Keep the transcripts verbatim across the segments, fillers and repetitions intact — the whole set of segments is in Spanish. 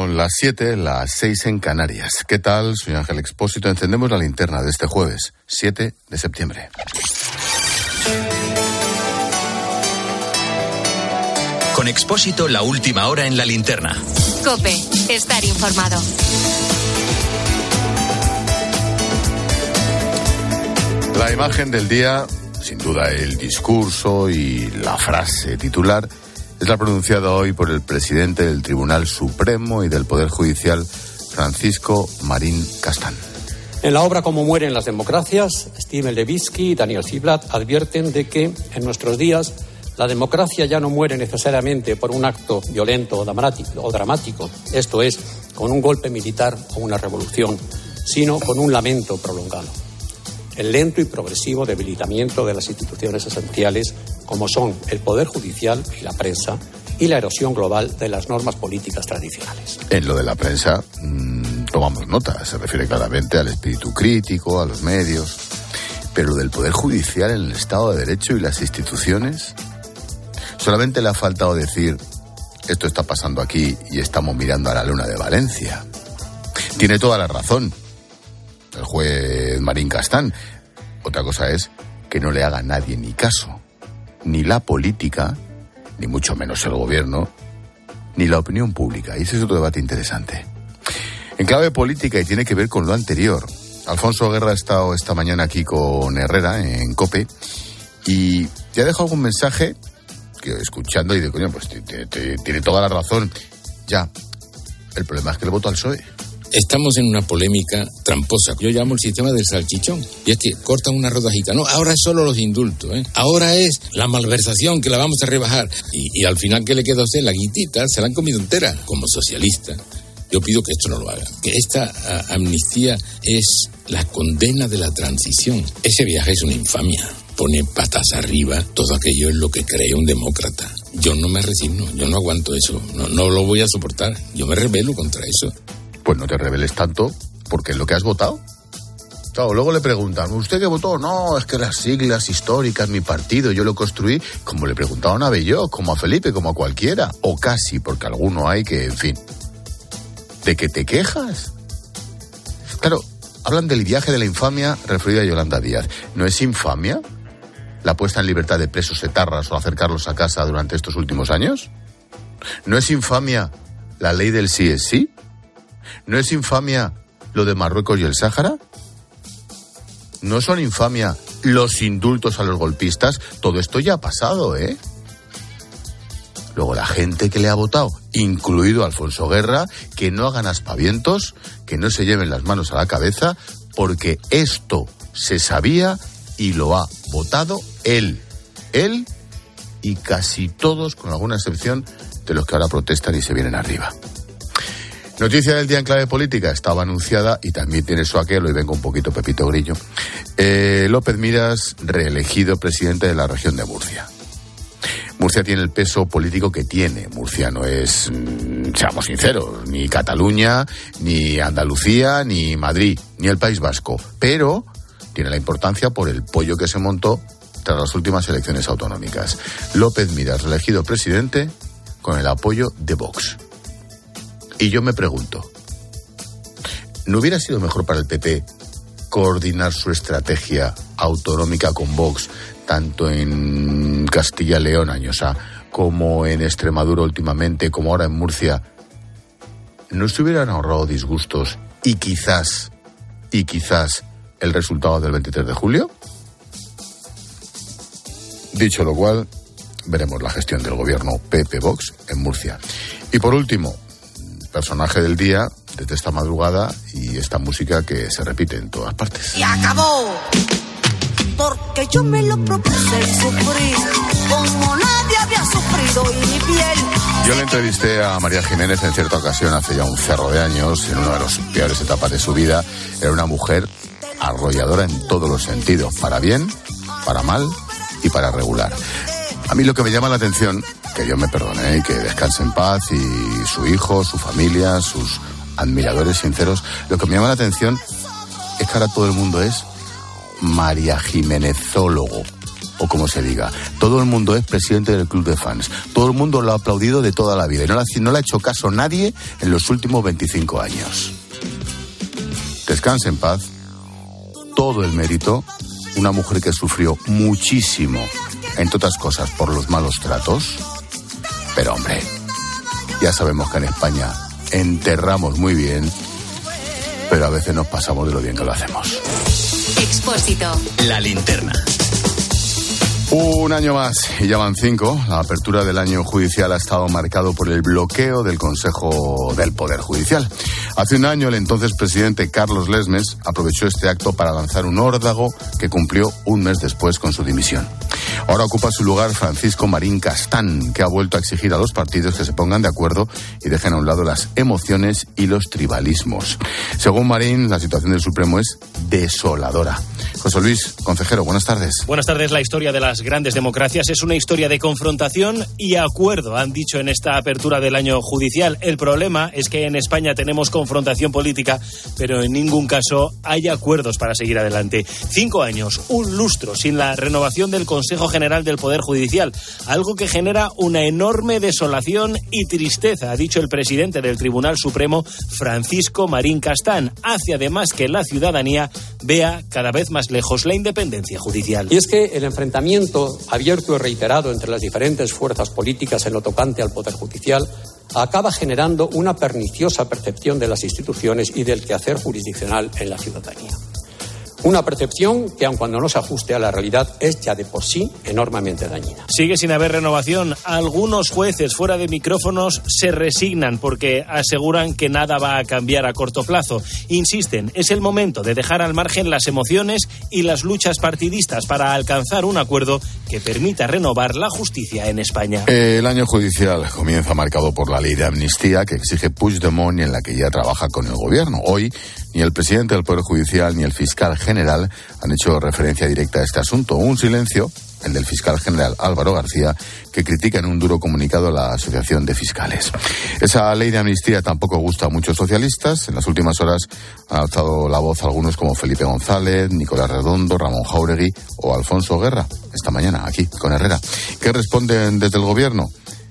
Son las siete, las seis en Canarias. ¿Qué tal? Soy Ángel Expósito. Encendemos la linterna de este jueves, siete de septiembre. Con Expósito, la última hora en la linterna. COPE, estar informado. La imagen del día, sin duda el discurso y la frase titular, es la pronunciada hoy por el presidente del Tribunal Supremo y del Poder Judicial, Francisco Marín Castán. En la obra Cómo mueren las democracias, Steve Levitsky y Daniel Ziblatt advierten de que en nuestros días la democracia ya no muere necesariamente por un acto violento o dramático, esto es, con un golpe militar o una revolución, sino con un lamento prolongado. El lento y progresivo debilitamiento de las instituciones esenciales, como son el Poder Judicial y la prensa, y la erosión global de las normas políticas tradicionales. En lo de la prensa, mmm, tomamos nota, se refiere claramente al espíritu crítico, a los medios, pero lo del Poder Judicial en el Estado de Derecho y las instituciones, solamente le ha faltado decir, esto está pasando aquí y estamos mirando a la luna de Valencia. Tiene toda la razón el juez Marín Castán. Otra cosa es que no le haga nadie ni caso, ni la política, ni mucho menos el gobierno, ni la opinión pública. Y ese es otro debate interesante. En clave política, y tiene que ver con lo anterior, Alfonso Guerra ha estado esta mañana aquí con Herrera en COPE y ya ha dejado algún mensaje que escuchando y de coño, pues te, te, te, tiene toda la razón. Ya, el problema es que le voto al P S O E. Estamos en una polémica tramposa. Yo llamo el sistema del salchichón. Y es que cortan una rodajica. No, ahora es solo los indultos, ¿eh? Ahora es la malversación que la vamos a rebajar. Y, y al final, ¿qué le queda a usted? La guitita, se la han comido entera. Como socialista, yo pido que esto no lo haga. Que esta a, amnistía es la condena de la transición. Ese viaje es una infamia. Pone patas arriba todo aquello en lo que cree un demócrata. Yo no me resigno, yo no aguanto eso. No, no lo voy a soportar. Yo me rebelo contra eso. Pues no te rebeles tanto, porque es lo que has votado. Claro, luego le preguntan, ¿usted qué votó? No, es que las siglas históricas, mi partido, yo lo construí, como le preguntaban a Belloc, como a Felipe, como a cualquiera. O casi, porque alguno hay que, en fin. ¿De qué te quejas? Claro, hablan del viaje de la infamia referido a Yolanda Díaz. ¿No es infamia la puesta en libertad de presos etarras o acercarlos a casa durante estos últimos años? ¿No es infamia la ley del sí es sí? ¿No es infamia lo de Marruecos y el Sáhara? ¿No son infamia los indultos a los golpistas? Todo esto ya ha pasado, ¿eh? Luego la gente que le ha votado, incluido Alfonso Guerra, que no hagan aspavientos, que no se lleven las manos a la cabeza, porque esto se sabía y lo ha votado él. Él y casi todos, con alguna excepción, de los que ahora protestan y se vienen arriba. Noticia del día en clave política, estaba anunciada y también tiene su aquel, hoy vengo un poquito Pepito Grillo. Eh, López Miras, reelegido presidente de la región de Murcia. Murcia tiene el peso político que tiene. Murcia no es, mmm, seamos sinceros, ni Cataluña, ni Andalucía, ni Madrid, ni el País Vasco. Pero tiene la importancia por el pollo que se montó tras las últimas elecciones autonómicas. López Miras, reelegido presidente con el apoyo de Vox. Y yo me pregunto, ¿no hubiera sido mejor para el P P coordinar su estrategia autonómica con Vox, tanto en Castilla y León, Añosa, como en Extremadura últimamente, como ahora en Murcia? ¿No se hubieran ahorrado disgustos y quizás, y quizás el resultado del veintitrés de julio? Dicho lo cual, veremos la gestión del gobierno P P-Vox en Murcia. Y por último, personaje del día desde esta madrugada y esta música que se repite en todas partes. Y acabó, porque yo me lo propuse y sufrí como nadie había sufrido y mi piel. Yo le entrevisté a María Jiménez en cierta ocasión hace ya un cerro de años, en una de las peores etapas de su vida. Era una mujer arrolladora en todos los sentidos, para bien, para mal y para regular. A mí lo que me llama la atención, que Dios me perdone y que descanse en paz, y su hijo, su familia, sus admiradores sinceros, lo que me llama la atención es que ahora todo el mundo es María Jiménezólogo. o como se diga. Todo el mundo es presidente del club de fans. Todo el mundo lo ha aplaudido de toda la vida y no le, no le ha hecho caso nadie en los últimos veinticinco años. Descanse en paz. Todo el mérito. Una mujer que sufrió muchísimo, entre otras cosas, por los malos tratos. Pero hombre, ya sabemos que en España enterramos muy bien, pero a veces nos pasamos de lo bien que lo hacemos. Expósito. La linterna. Un año más, y ya van cinco. La apertura del año judicial ha estado marcado por el bloqueo del Consejo del Poder Judicial. Hace un año, el entonces presidente Carlos Lesmes aprovechó este acto para lanzar un órdago que cumplió un mes después con su dimisión. Ahora ocupa su lugar Francisco Marín Castán, que ha vuelto a exigir a los partidos que se pongan de acuerdo y dejen a un lado las emociones y los tribalismos. Según Marín, la situación del Supremo es desoladora. José Luis, consejero, buenas tardes. Buenas tardes. La historia de las grandes democracias es una historia de confrontación y acuerdo, han dicho en esta apertura del año judicial. El problema es que en España tenemos confrontación política, pero en ningún caso hay acuerdos para seguir adelante. Cinco años, un lustro, sin la renovación del Consejo General del Poder Judicial, algo que genera una enorme desolación y tristeza, ha dicho el presidente del Tribunal Supremo, Francisco Marín Castán. Hace además que la ciudadanía vea cada vez más lejos la independencia judicial. Y es que el enfrentamiento abierto y reiterado entre las diferentes fuerzas políticas en lo tocante al Poder Judicial acaba generando una perniciosa percepción de las instituciones y del quehacer jurisdiccional en la ciudadanía. Una percepción que, aun cuando no se ajuste a la realidad, es ya de por sí enormemente dañina. Sigue sin haber renovación. Algunos jueces fuera de micrófonos se resignan porque aseguran que nada va a cambiar a corto plazo. Insisten, es el momento de dejar al margen las emociones y las luchas partidistas para alcanzar un acuerdo que permita renovar la justicia en España. El año judicial comienza marcado por la ley de amnistía que exige Puigdemont y en la que ya trabaja con el gobierno. Hoy, ni el presidente del Poder Judicial ni el fiscal general han hecho referencia directa a este asunto. Un silencio, el del fiscal general Álvaro García, que critica en un duro comunicado a la Asociación de Fiscales. Esa ley de amnistía tampoco gusta a muchos socialistas. En las últimas horas han alzado la voz algunos como Felipe González, Nicolás Redondo, Ramón Jáuregui o Alfonso Guerra. Esta mañana, aquí, con Herrera. ¿Qué responden desde el gobierno?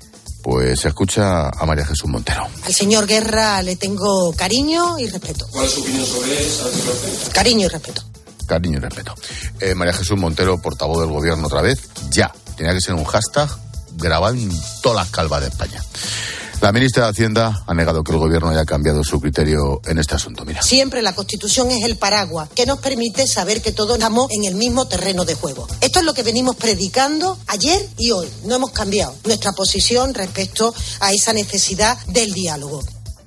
Pues se escucha a María Jesús Montero. Al señor Guerra le tengo cariño y respeto. ¿Cuál es su opinión sobre eso? Cariño y respeto. Cariño y respeto. Eh, María Jesús Montero, portavoz del gobierno otra vez, ya. Tenía que ser un hashtag grabado en todas las calvas de España. La ministra de Hacienda ha negado que el gobierno haya cambiado su criterio en este asunto. Mira. Siempre la Constitución es el paraguas que nos permite saber que todos estamos en el mismo terreno de juego. Esto es lo que venimos predicando ayer y hoy. No hemos cambiado nuestra posición respecto a esa necesidad del diálogo.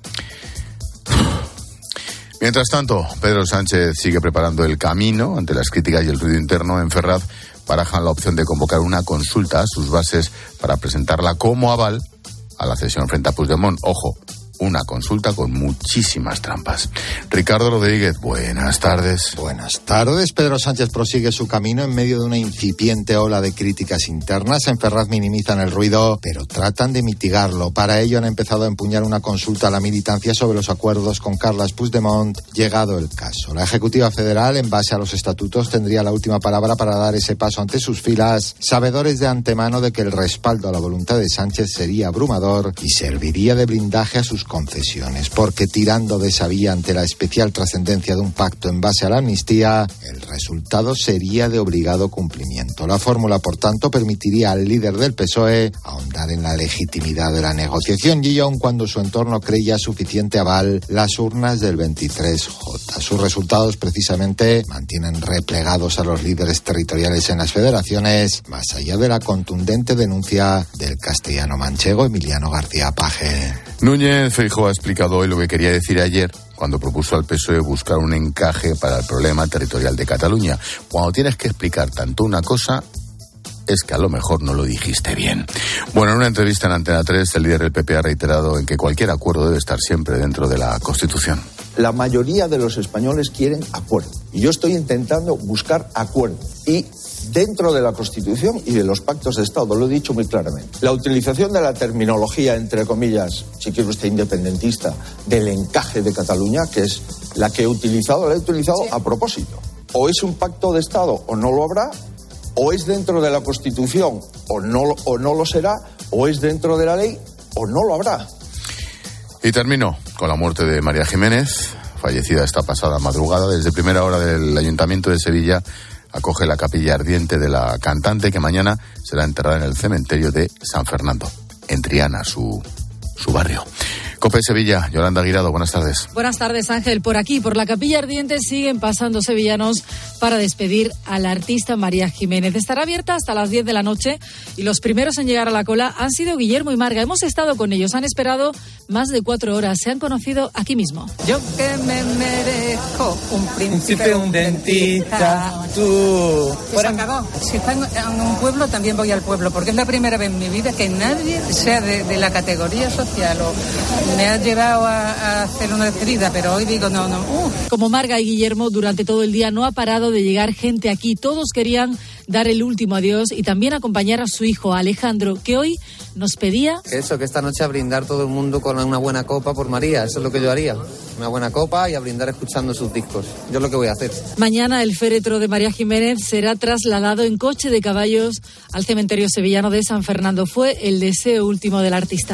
Mientras tanto, Pedro Sánchez sigue preparando el camino ante las críticas y el ruido interno. En Ferraz barajan la opción de convocar una consulta a sus bases para presentarla como aval a la cesión frente a Puigdemont. Ojo, una consulta con muchísimas trampas. Ricardo Rodríguez, buenas tardes. Buenas tardes. Pedro Sánchez prosigue su camino en medio de una incipiente ola de críticas internas. En Ferraz minimizan el ruido, pero tratan de mitigarlo. Para ello han empezado a empuñar una consulta a la militancia sobre los acuerdos con Carles Puigdemont, llegado el caso. La Ejecutiva Federal, en base a los estatutos, tendría la última palabra para dar ese paso ante sus filas, sabedores de antemano de que el respaldo a la voluntad de Sánchez sería abrumador y serviría de blindaje a sus concesiones, porque tirando de esa vía ante la especial trascendencia de un pacto en base a la amnistía, el resultado sería de obligado cumplimiento. La fórmula, por tanto, permitiría al líder del P S O E ahondar en la legitimidad de la negociación y aun cuando su entorno creía suficiente aval, las urnas del veintitrés J. Sus resultados precisamente mantienen replegados a los líderes territoriales en las federaciones, más allá de la contundente denuncia del castellano manchego Emiliano García Paje. Núñez Feijóo ha explicado hoy lo que quería decir ayer cuando propuso al P S O E buscar un encaje para el problema territorial de Cataluña. Cuando tienes que explicar tanto una cosa, es que a lo mejor no lo dijiste bien. Bueno, en una entrevista en Antena tres, el líder del P P ha reiterado en que cualquier acuerdo debe estar siempre dentro de la Constitución. La mayoría de los españoles quieren acuerdo. Y yo estoy intentando buscar acuerdo. Y dentro de la Constitución y de los pactos de Estado, lo he dicho muy claramente. La utilización de la terminología, entre comillas, si quiere usted independentista, del encaje de Cataluña, que es la que he utilizado, la he utilizado sí. a propósito. O es un pacto de Estado o no lo habrá, O es dentro de la Constitución o no, o no lo será, o es dentro de la ley o no lo habrá. Y termino con la muerte de María Jiménez, fallecida esta pasada madrugada. Desde primera hora del Ayuntamiento de Sevilla acoge la capilla ardiente de la cantante, que mañana será enterrada en el cementerio de San Fernando, en Triana, su, su barrio. COPE Sevilla, Yolanda Guirado, buenas tardes. Buenas tardes, Ángel. Por aquí, por la capilla ardiente, siguen pasando sevillanos para despedir a la artista María Jiménez. Estará abierta hasta las diez de la noche y los primeros en llegar a la cola han sido Guillermo y Marga. Hemos estado con ellos, han esperado más de cuatro horas. Se han conocido aquí mismo. Yo que me merezco un príncipe, un dentista, tú... Que se acabó. Si está en un pueblo, también voy al pueblo, porque es la primera vez en mi vida que nadie, sea de, de la categoría social o... me ha llevado a, a hacer una despedida, pero hoy digo no, no. Uh. Como Marga y Guillermo, durante todo el día no ha parado de llegar gente aquí. Todos querían dar el último adiós y también acompañar a su hijo Alejandro, que hoy nos pedía... Eso, que esta noche a brindar todo el mundo con una buena copa por María. Eso es lo que yo haría. Una buena copa y a brindar escuchando sus discos. Yo es lo que voy a hacer. Mañana el féretro de María Jiménez será trasladado en coche de caballos al cementerio sevillano de San Fernando. Fue el deseo último del artista.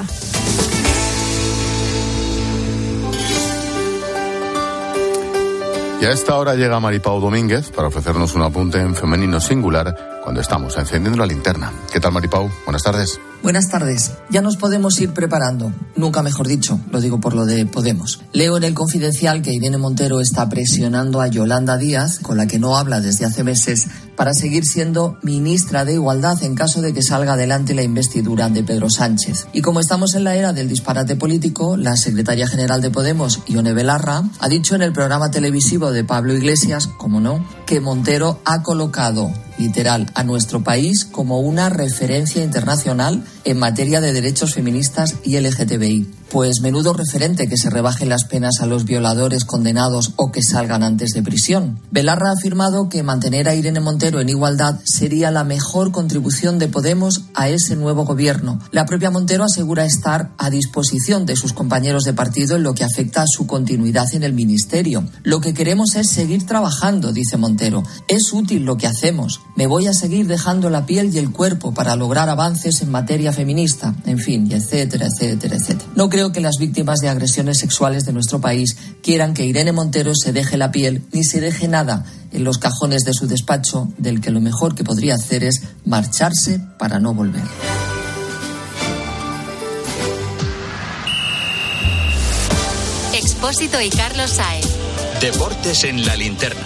Y a esta hora llega Maripau Domínguez para ofrecernos un apunte en femenino singular cuando estamos encendiendo la linterna. ¿Qué tal, Maripau? Buenas tardes. Buenas tardes. Ya nos podemos ir preparando. Nunca mejor dicho, lo digo por lo de Podemos. Leo en el Confidencial que Irene Montero está presionando a Yolanda Díaz, con la que no habla desde hace meses, para seguir siendo ministra de Igualdad en caso de que salga adelante la investidura de Pedro Sánchez. Y como estamos en la era del disparate político, la secretaria general de Podemos, Ione Belarra, ha dicho en el programa televisivo de Pablo Iglesias, como no, que Montero ha colocado, literal, a nuestro país como una referencia internacional en materia de derechos feministas y L G T B I. Pues menudo referente que se rebajen las penas a los violadores condenados o que salgan antes de prisión. Belarra ha afirmado que mantener a Irene Montero en igualdad sería la mejor contribución de Podemos a ese nuevo gobierno. La propia Montero asegura estar a disposición de sus compañeros de partido en lo que afecta a su continuidad en el ministerio. Lo que queremos es seguir trabajando, dice Montero. Es útil lo que hacemos. Me voy a seguir dejando la piel y el cuerpo para lograr avances en materia feminista. En fin, y etcétera, etcétera, etcétera. No creo que las víctimas de agresiones sexuales de nuestro país quieran que Irene Montero se deje la piel ni se deje nada en los cajones de su despacho, del que lo mejor que podría hacer es marcharse para no volver. Expósito y Carlos Saez. Deportes en la linterna.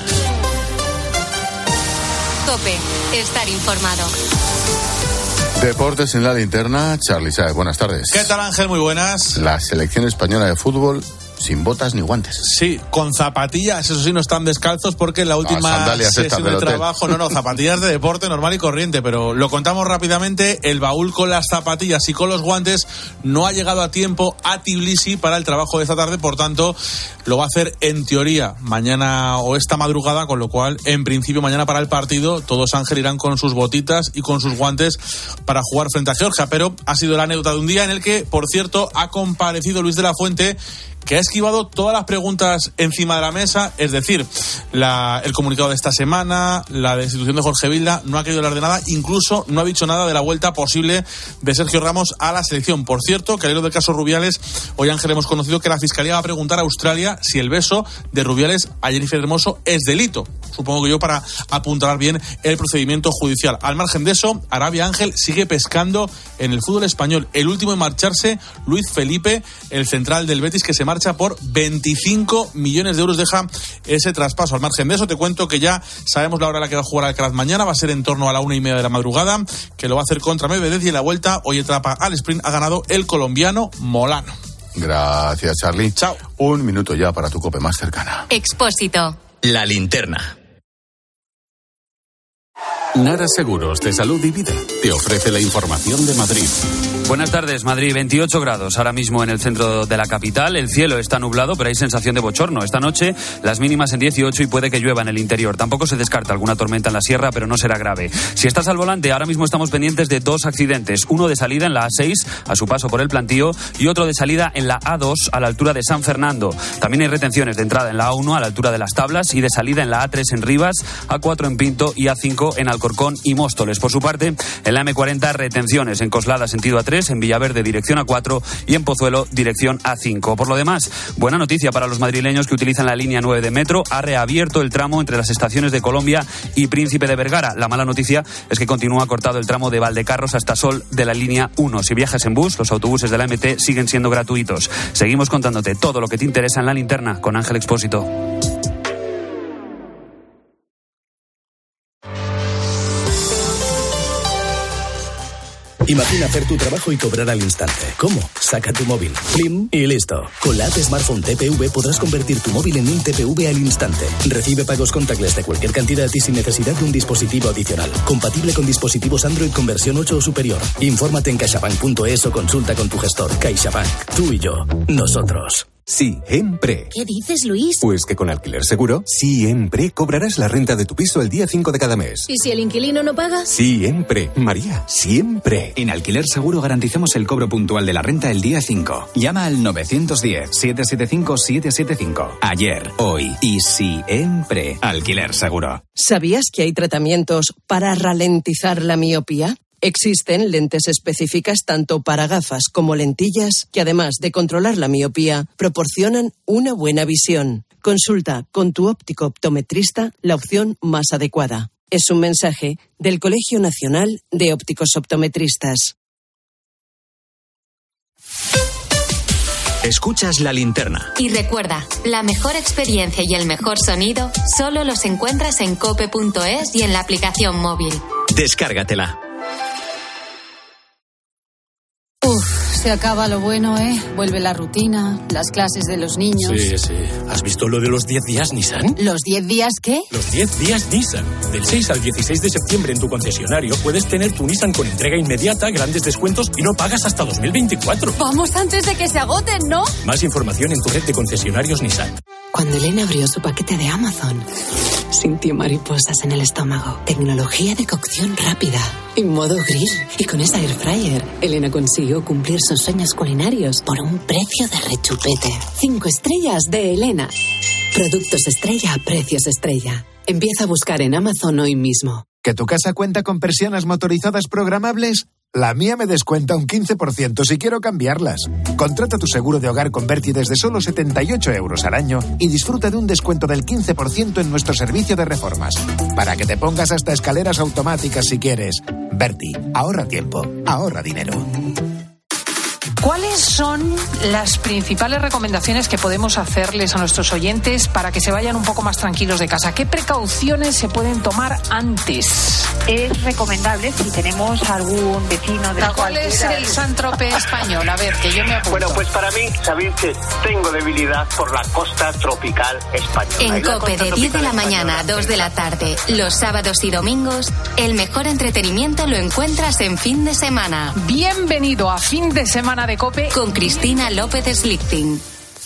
COPE, estar informado. Deportes en la linterna, Charly Saez, buenas tardes. ¿Qué tal, Ángel? Muy buenas. La selección española de fútbol sin botas ni guantes. Sí, con zapatillas, eso sí, no están descalzos porque en la última no, sesión de trabajo, no, no, zapatillas de deporte normal y corriente, pero lo contamos rápidamente, el baúl con las zapatillas y con los guantes no ha llegado a tiempo a Tbilisi para el trabajo de esta tarde, por tanto, lo va a hacer en teoría mañana o esta madrugada, con lo cual, en principio, mañana para el partido, todos, Ángel, irán con sus botitas y con sus guantes para jugar frente a Georgia, pero ha sido la anécdota de un día en el que, por cierto, ha comparecido Luis de la Fuente, que ha esquivado todas las preguntas encima de la mesa, es decir, la, el comunicado de esta semana, la destitución de Jorge Vilda, no ha querido hablar de nada, incluso no ha dicho nada de la vuelta posible de Sergio Ramos a la selección. Por cierto, que al hilo del caso Rubiales, hoy, Ángel, hemos conocido que la Fiscalía va a preguntar a Australia si el beso de Rubiales a Jennifer Hermoso es delito. Supongo que yo para apuntalar bien el procedimiento judicial. Al margen de eso, Arabia, Ángel, sigue pescando en el fútbol español. El último en marcharse, Luis Felipe, el central del Betis, que se marcha por veinticinco millones de euros, deja ese traspaso. Al margen de eso, te cuento que ya sabemos la hora a la que va a jugar Alcaraz mañana, va a ser en torno a la una y media de la madrugada, que lo va a hacer contra Medvedev, y en la vuelta, hoy etapa al sprint, ha ganado el colombiano Molano. Gracias, Charly. Chao. Un minuto ya para tu COPE más cercana. Expósito. La linterna. Nara Seguros de Salud y Vida te ofrece la información de Madrid. Buenas tardes, Madrid, veintiocho grados ahora mismo en el centro de la capital. El cielo está nublado, pero hay sensación de bochorno. Esta noche las mínimas en dieciocho y puede que llueva en el interior. Tampoco se descarta alguna tormenta en la sierra, pero no será grave. Si estás al volante, ahora mismo estamos pendientes de dos accidentes. Uno de salida en la A seis, a su paso por el Plantío, y otro de salida en la A dos, a la altura de San Fernando. También hay retenciones de entrada en la A uno, a la altura de las Tablas, y de salida en la A tres en Rivas, A cuatro en Pinto y A cinco en Alcorcón y Móstoles. Por su parte, en la eme cuarenta, retenciones en Coslada, sentido A tres, en Villaverde, dirección A cuatro, y en Pozuelo, dirección A cinco. Por lo demás, buena noticia para los madrileños que utilizan la línea nueve de metro. Ha reabierto el tramo entre las estaciones de Colombia y Príncipe de Vergara. La mala noticia es que continúa cortado el tramo de Valdecarros hasta Sol de la línea uno. Si viajas en bus, los autobuses de la eme te siguen siendo gratuitos. Seguimos contándote todo lo que te interesa en la linterna con Ángel Expósito. Imagina hacer tu trabajo y cobrar al instante. ¿Cómo? Saca tu móvil, plim, y listo. Con la app Smartphone T P V podrás convertir tu móvil en un T P V al instante. Recibe pagos contactless de cualquier cantidad y sin necesidad de un dispositivo adicional. Compatible con dispositivos Android con versión ocho o superior. Infórmate en caixabank punto es o consulta con tu gestor. CaixaBank. Tú y yo. Nosotros. Siempre. ¿Qué dices, Luis? Pues que con Alquiler Seguro, siempre cobrarás la renta de tu piso el día cinco de cada mes. ¿Y si el inquilino no paga? Siempre, María, siempre. En Alquiler Seguro garantizamos el cobro puntual de la renta el día cinco. Llama al nueve uno cero, siete siete cinco, siete siete cinco. Ayer, hoy y siempre. Alquiler Seguro. ¿Sabías que hay tratamientos para ralentizar la miopía? Existen lentes específicas tanto para gafas como lentillas que, además de controlar la miopía, proporcionan una buena visión. Consulta con tu óptico optometrista la opción más adecuada. Es un mensaje del Colegio Nacional de Ópticos Optometristas. Escuchas La Linterna. Y recuerda, la mejor experiencia y el mejor sonido solo los encuentras en cope punto es y en la aplicación móvil. Descárgatela. Uf, se acaba lo bueno, ¿eh? Vuelve la rutina, las clases de los niños. Sí, sí. ¿Has visto lo de los diez días Nissan? ¿Los diez días qué? Los diez días Nissan. Del seis al dieciséis de septiembre en tu concesionario puedes tener tu Nissan con entrega inmediata, grandes descuentos y no pagas hasta dos mil veinticuatro. Vamos antes de que se agoten, ¿no? Más información en tu red de concesionarios Nissan. Cuando Elena abrió su paquete de Amazon, sintió mariposas en el estómago. Tecnología de cocción rápida y modo grill. Y con esa air fryer, Elena consiguió cumplir sus sueños culinarios por un precio de rechupete. Cinco estrellas de Elena. Productos estrella a precios estrella. Empieza a buscar en Amazon hoy mismo. ¿Que tu casa cuenta con persianas motorizadas programables? La mía me descuenta un quince por ciento si quiero cambiarlas. Contrata tu seguro de hogar con Berti desde solo setenta y ocho euros al año y disfruta de un descuento del quince por ciento en nuestro servicio de reformas. Para que te pongas hasta escaleras automáticas si quieres. Berti, ahorra tiempo, ahorra dinero. ¿Cuáles son las principales recomendaciones que podemos hacerles a nuestros oyentes para que se vayan un poco más tranquilos de casa? ¿Qué precauciones se pueden tomar antes? Es recomendable si tenemos algún vecino de... ¿Cuál es el Saint-Tropez español? A ver, que yo me apunto. Bueno, pues para mí, sabéis que tengo debilidad por la costa tropical española. En COPE de diez de la mañana a dos de la tarde, los sábados y domingos, el mejor entretenimiento lo encuentras en fin de semana. Bienvenido a Fin de Semana de COPE con Cristina López Slichting.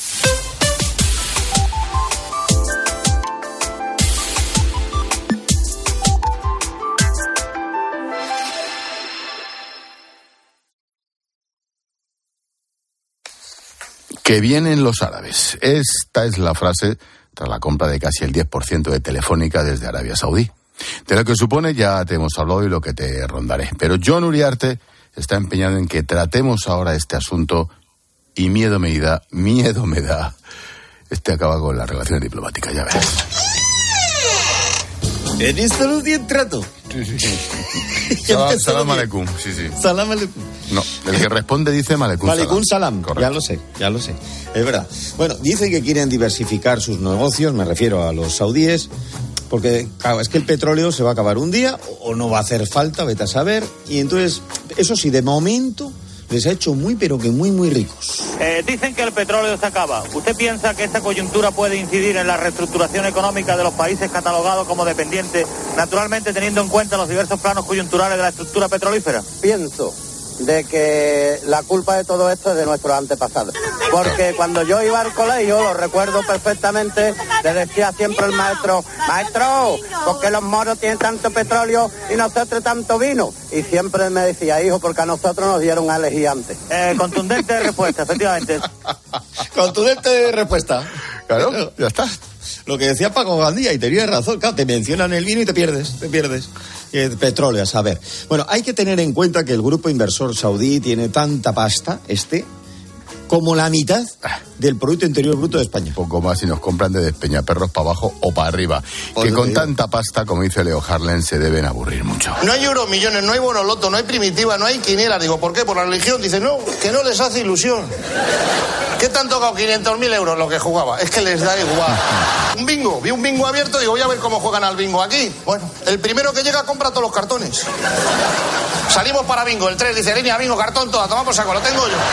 Que vienen los árabes. Esta es la frase tras la compra de casi el diez por ciento de Telefónica desde Arabia Saudí. De lo que supone ya te hemos hablado y lo que te rondaré. Pero Jon Uriarte está empeñado en que tratemos ahora este asunto y miedo me da, miedo me da. Este acaba con las relaciones diplomáticas, ya verás. ¿En esto no tiene trato? Salam, salam aleikum, sí, sí. Salam aleikum. No, el que responde dice Malecún Salam. Malecún Salam, correcto. Ya lo sé, ya lo sé. Es verdad. Bueno, dicen que quieren diversificar sus negocios, me refiero a los saudíes, porque claro, es que el petróleo se va a acabar un día o no va a hacer falta, vete a saber. Y entonces, eso sí, de momento les ha hecho muy, pero que muy, muy ricos. Eh, dicen que el petróleo se acaba. ¿Usted piensa que esta coyuntura puede incidir en la reestructuración económica de los países catalogados como dependientes, naturalmente teniendo en cuenta los diversos planos coyunturales de la estructura petrolífera? Pienso de que la culpa de todo esto es de nuestros antepasados. Porque cuando yo iba al colegio, lo recuerdo perfectamente, le decía siempre el maestro, maestro, ¿por qué los moros tienen tanto petróleo y nosotros tanto vino? Y siempre me decía, hijo, porque a nosotros nos dieron a elegir antes. Eh, contundente respuesta, efectivamente. Contundente respuesta. Claro, ya está. Lo que decía Paco Gandía, y tenía razón, claro, te mencionan el vino y te pierdes, te pierdes. Eh, petróleo, a saber. Bueno, hay que tener en cuenta que el grupo inversor saudí tiene tanta pasta, este, como la mitad del Producto Interior Bruto de España. Poco más si nos compran de Despeñaperros para abajo o para arriba. Pues que con digo. tanta pasta, como dice Leo Harlen, se deben aburrir mucho. No hay euromillones, no hay bonoloto, no hay primitiva, no hay quinielas. Digo, ¿por qué? Por la religión. Dice, no, que no les hace ilusión. ¿Qué te han tocado? quinientos mil euros lo que jugaba. Es que les da igual. Un bingo, vi un bingo abierto, digo, voy a ver cómo juegan al bingo aquí. Bueno, el primero que llega compra todos los cartones. Salimos para bingo, el tres dice, línea, bingo, cartón, toda, tomamos saco, lo tengo yo.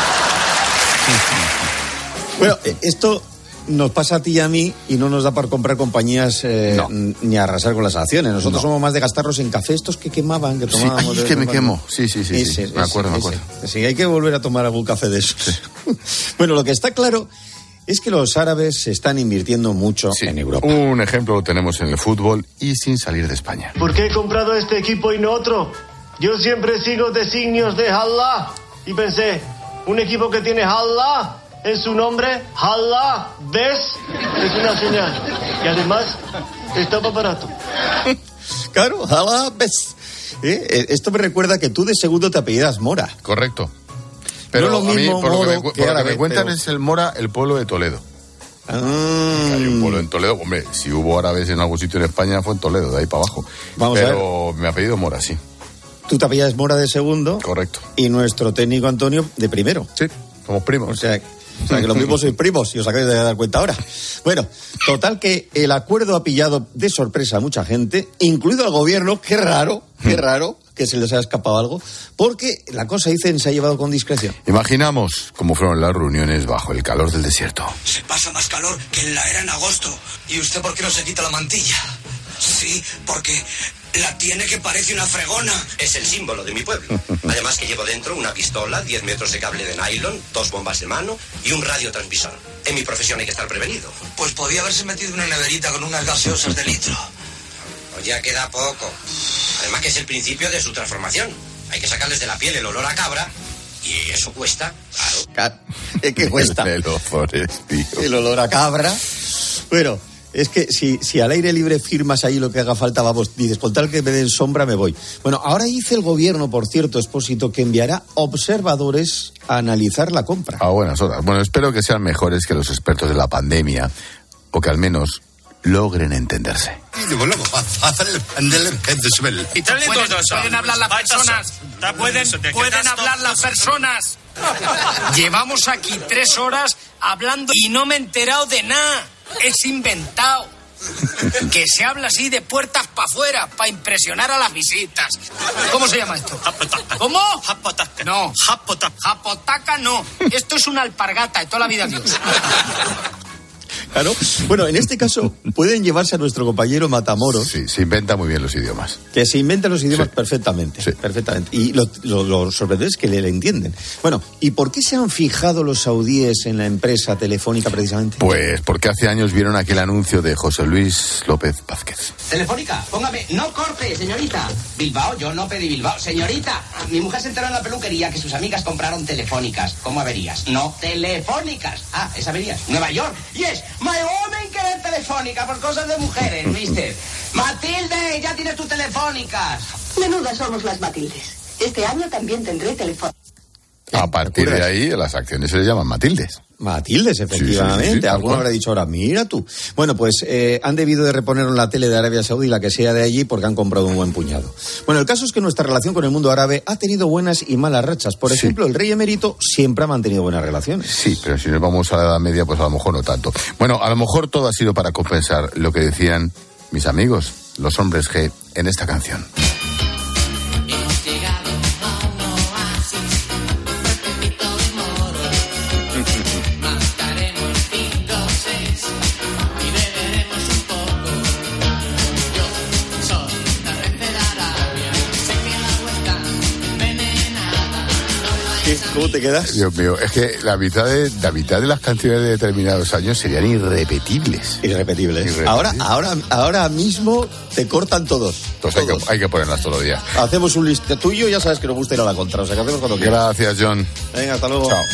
Bueno, esto nos pasa a ti y a mí y no nos da para comprar compañías eh, no. ni arrasar con las acciones. Nosotros no. somos más de gastarlos en café, estos que quemaban, que tomábamos. Sí, ay, es que me quemo. Sí, sí, sí. Ese, sí. Me acuerdo, ese, me acuerdo. Ese. Sí, hay que volver a tomar algún café de esos. Sí. Bueno, lo que está claro es que los árabes se están invirtiendo mucho sí. en Europa. Un ejemplo lo tenemos en el fútbol y sin salir de España. ¿Por qué he comprado este equipo y no otro? Yo siempre sigo designios de Allah y pensé, un equipo que tiene Allah en su nombre, Allah, ¿ves? Es una señal. Y además, estaba barato. Claro, Allah, ¿ves? ¿Eh? Esto me recuerda que tú de segundo te apellidas Mora. Correcto. Pero no lo a mí, mismo por lo que me, Moro por lo árabe, que me cuentan, pero... es el Mora, el pueblo de Toledo. Ah. Hay un pueblo en Toledo. Hombre, si hubo árabes en algún sitio en España, fue en Toledo, de ahí para abajo. Vamos pero a ver. mi apellido Mora, sí. Tú te apellidas Mora de segundo. Correcto. Y nuestro técnico Antonio de primero. Sí, somos primos. O sea, o sea que los mismos sois primos, y os acabáis de dar cuenta ahora. Bueno, total que el acuerdo ha pillado de sorpresa a mucha gente, incluido al gobierno. Qué raro, qué raro que se les haya escapado algo, porque la cosa, dicen, se ha llevado con discreción. Imaginamos cómo fueron las reuniones bajo el calor del desierto. Se pasa más calor que en la era en agosto. ¿Y usted por qué no se quita la mantilla? Sí, porque la tiene que parece una fregona. Es el símbolo de mi pueblo. Además que llevo dentro una pistola, diez metros de cable de nylon, dos bombas de mano y un radiotransmisor. En mi profesión hay que estar prevenido. Pues podía haberse metido una neverita con unas gaseosas de litro. Pues ya queda poco. Además que es el principio de su transformación. Hay que sacarles de la piel el olor a cabra y eso cuesta, claro. ¿Qué cuesta? El olor, tío. El olor a cabra. Bueno, es que si, si al aire libre firmas ahí lo que haga falta, vamos, dices, con tal que me den sombra me voy. Bueno, ahora dice el gobierno, por cierto, Expósito, que enviará observadores a analizar la compra. A buenas horas. Bueno, espero que sean mejores que los expertos de la pandemia, o que al menos logren entenderse. Y pueden, pueden hablar las personas. Pueden, pueden hablar las personas. Llevamos aquí tres horas hablando y no me he enterado de nada. Es inventado. Que se habla así de puertas para afuera, para impresionar a las visitas. ¿Cómo se llama esto? ¿Cómo? Japotaca. No. Japotaca. Japotaca no. Esto es una alpargata de toda la vida, Dios. Claro. Bueno, en este caso pueden llevarse a nuestro compañero Matamoros. Sí, se inventa muy bien los idiomas. Que se inventan los idiomas sí. perfectamente. Sí. Perfectamente. Y lo, lo, lo sorprendente es que le, le entienden. Bueno, ¿y por qué se han fijado los saudíes en la empresa Telefónica precisamente? Pues porque hace años vieron aquel anuncio de José Luis López Vázquez. Telefónica, póngame, no corte, señorita. Bilbao, yo no pedí Bilbao. Señorita, mi mujer se enteró en la peluquería que sus amigas compraron telefónicas. ¿Cómo averías? No, telefónicas. Ah, es averías. Nueva York. Yes, my woman quiere telefónica por cosas de mujeres, ¿viste? Matilde, ya tienes tu telefónicas. Menudas somos las Matildes. Este año también tendré telefónica. A partir de ahí, las acciones se les llaman Matildes. Matildes, efectivamente. Sí, sí, sí, sí, alguno habrá dicho ahora, mira tú. Bueno, pues eh, han debido de reponer la tele de Arabia Saudí, la que sea de allí, porque han comprado un buen puñado. Bueno, el caso es que nuestra relación con el mundo árabe ha tenido buenas y malas rachas. Por ejemplo, sí. el rey emérito siempre ha mantenido buenas relaciones. Sí, pero si nos vamos a la Edad Media, pues a lo mejor no tanto. Bueno, a lo mejor todo ha sido para compensar lo que decían mis amigos, los hombres G, en esta canción. ¿Cómo te quedas? Dios mío, es que la mitad de, la mitad de las canciones de determinados años serían irrepetibles. Irrepetibles. Irrepetibles. Ahora, ahora, ahora mismo te cortan todos. Pues todos. hay que, hay que ponerlas todos los días. Hacemos un listado tuyo, ya sabes que nos gusta ir a la contra, o sea que hacemos cuando quieras. Gracias, John. Venga, hasta luego. Chao.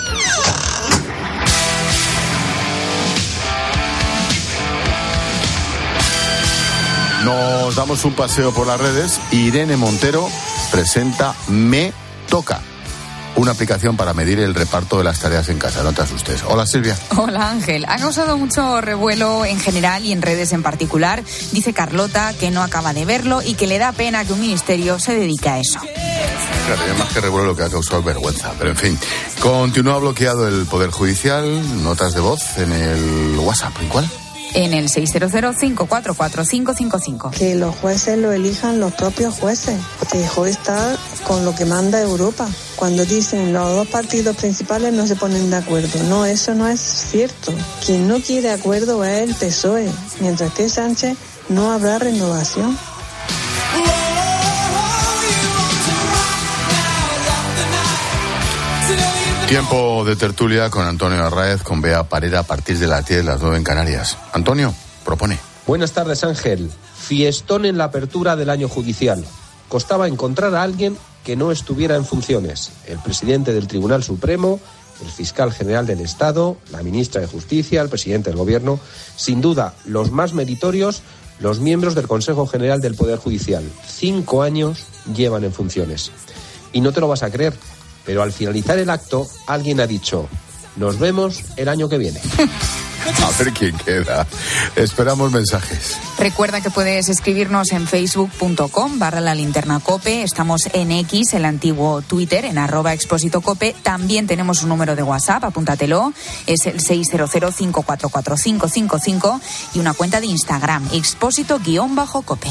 Nos damos un paseo por las redes. Irene Montero presenta Me Toca, una aplicación para medir el reparto de las tareas en casa. No te asustes. Hola, Silvia. Hola, Ángel. Ha causado mucho revuelo en general y en redes en particular. Dice Carlota que no acaba de verlo y que le da pena que un ministerio se dedique a eso. Claro, más que revuelo, lo que ha causado vergüenza. Pero en fin, continúa bloqueado el Poder Judicial. Notas de voz en el WhatsApp. ¿En cuál? En el seis cero cero, cinco cuatro cuatro, cinco cinco cinco. Que los jueces lo elijan los propios jueces. Que dejó de estar con lo que manda Europa. Cuando dicen los dos partidos principales no se ponen de acuerdo. No, eso no es cierto. Quien no quiere acuerdo es el P S O E. Mientras que Sánchez no habrá renovación. Tiempo de tertulia con Antonio Arraez, con Bea Parera a partir de las diez, las nueve en Canarias. Antonio, propone. Buenas tardes, Ángel. Fiestón en la apertura del año judicial. Costaba encontrar a alguien que no estuviera en funciones. El presidente del Tribunal Supremo, el fiscal general del Estado, la ministra de Justicia, el presidente del Gobierno. Sin duda, los más meritorios, los miembros del Consejo General del Poder Judicial. Cinco años llevan en funciones. Y no te lo vas a creer, pero al finalizar el acto, alguien ha dicho: nos vemos el año que viene. A ver quién queda. Esperamos mensajes. Recuerda que puedes escribirnos en facebook punto com barra la linterna cope. Estamos en X, el antiguo Twitter, en arroba expósito cope. También tenemos un número de WhatsApp, apúntatelo. Es el seis cero cero, cinco cuatro cuatro, cinco cinco cinco. Y una cuenta de Instagram, expósito guión bajo cope.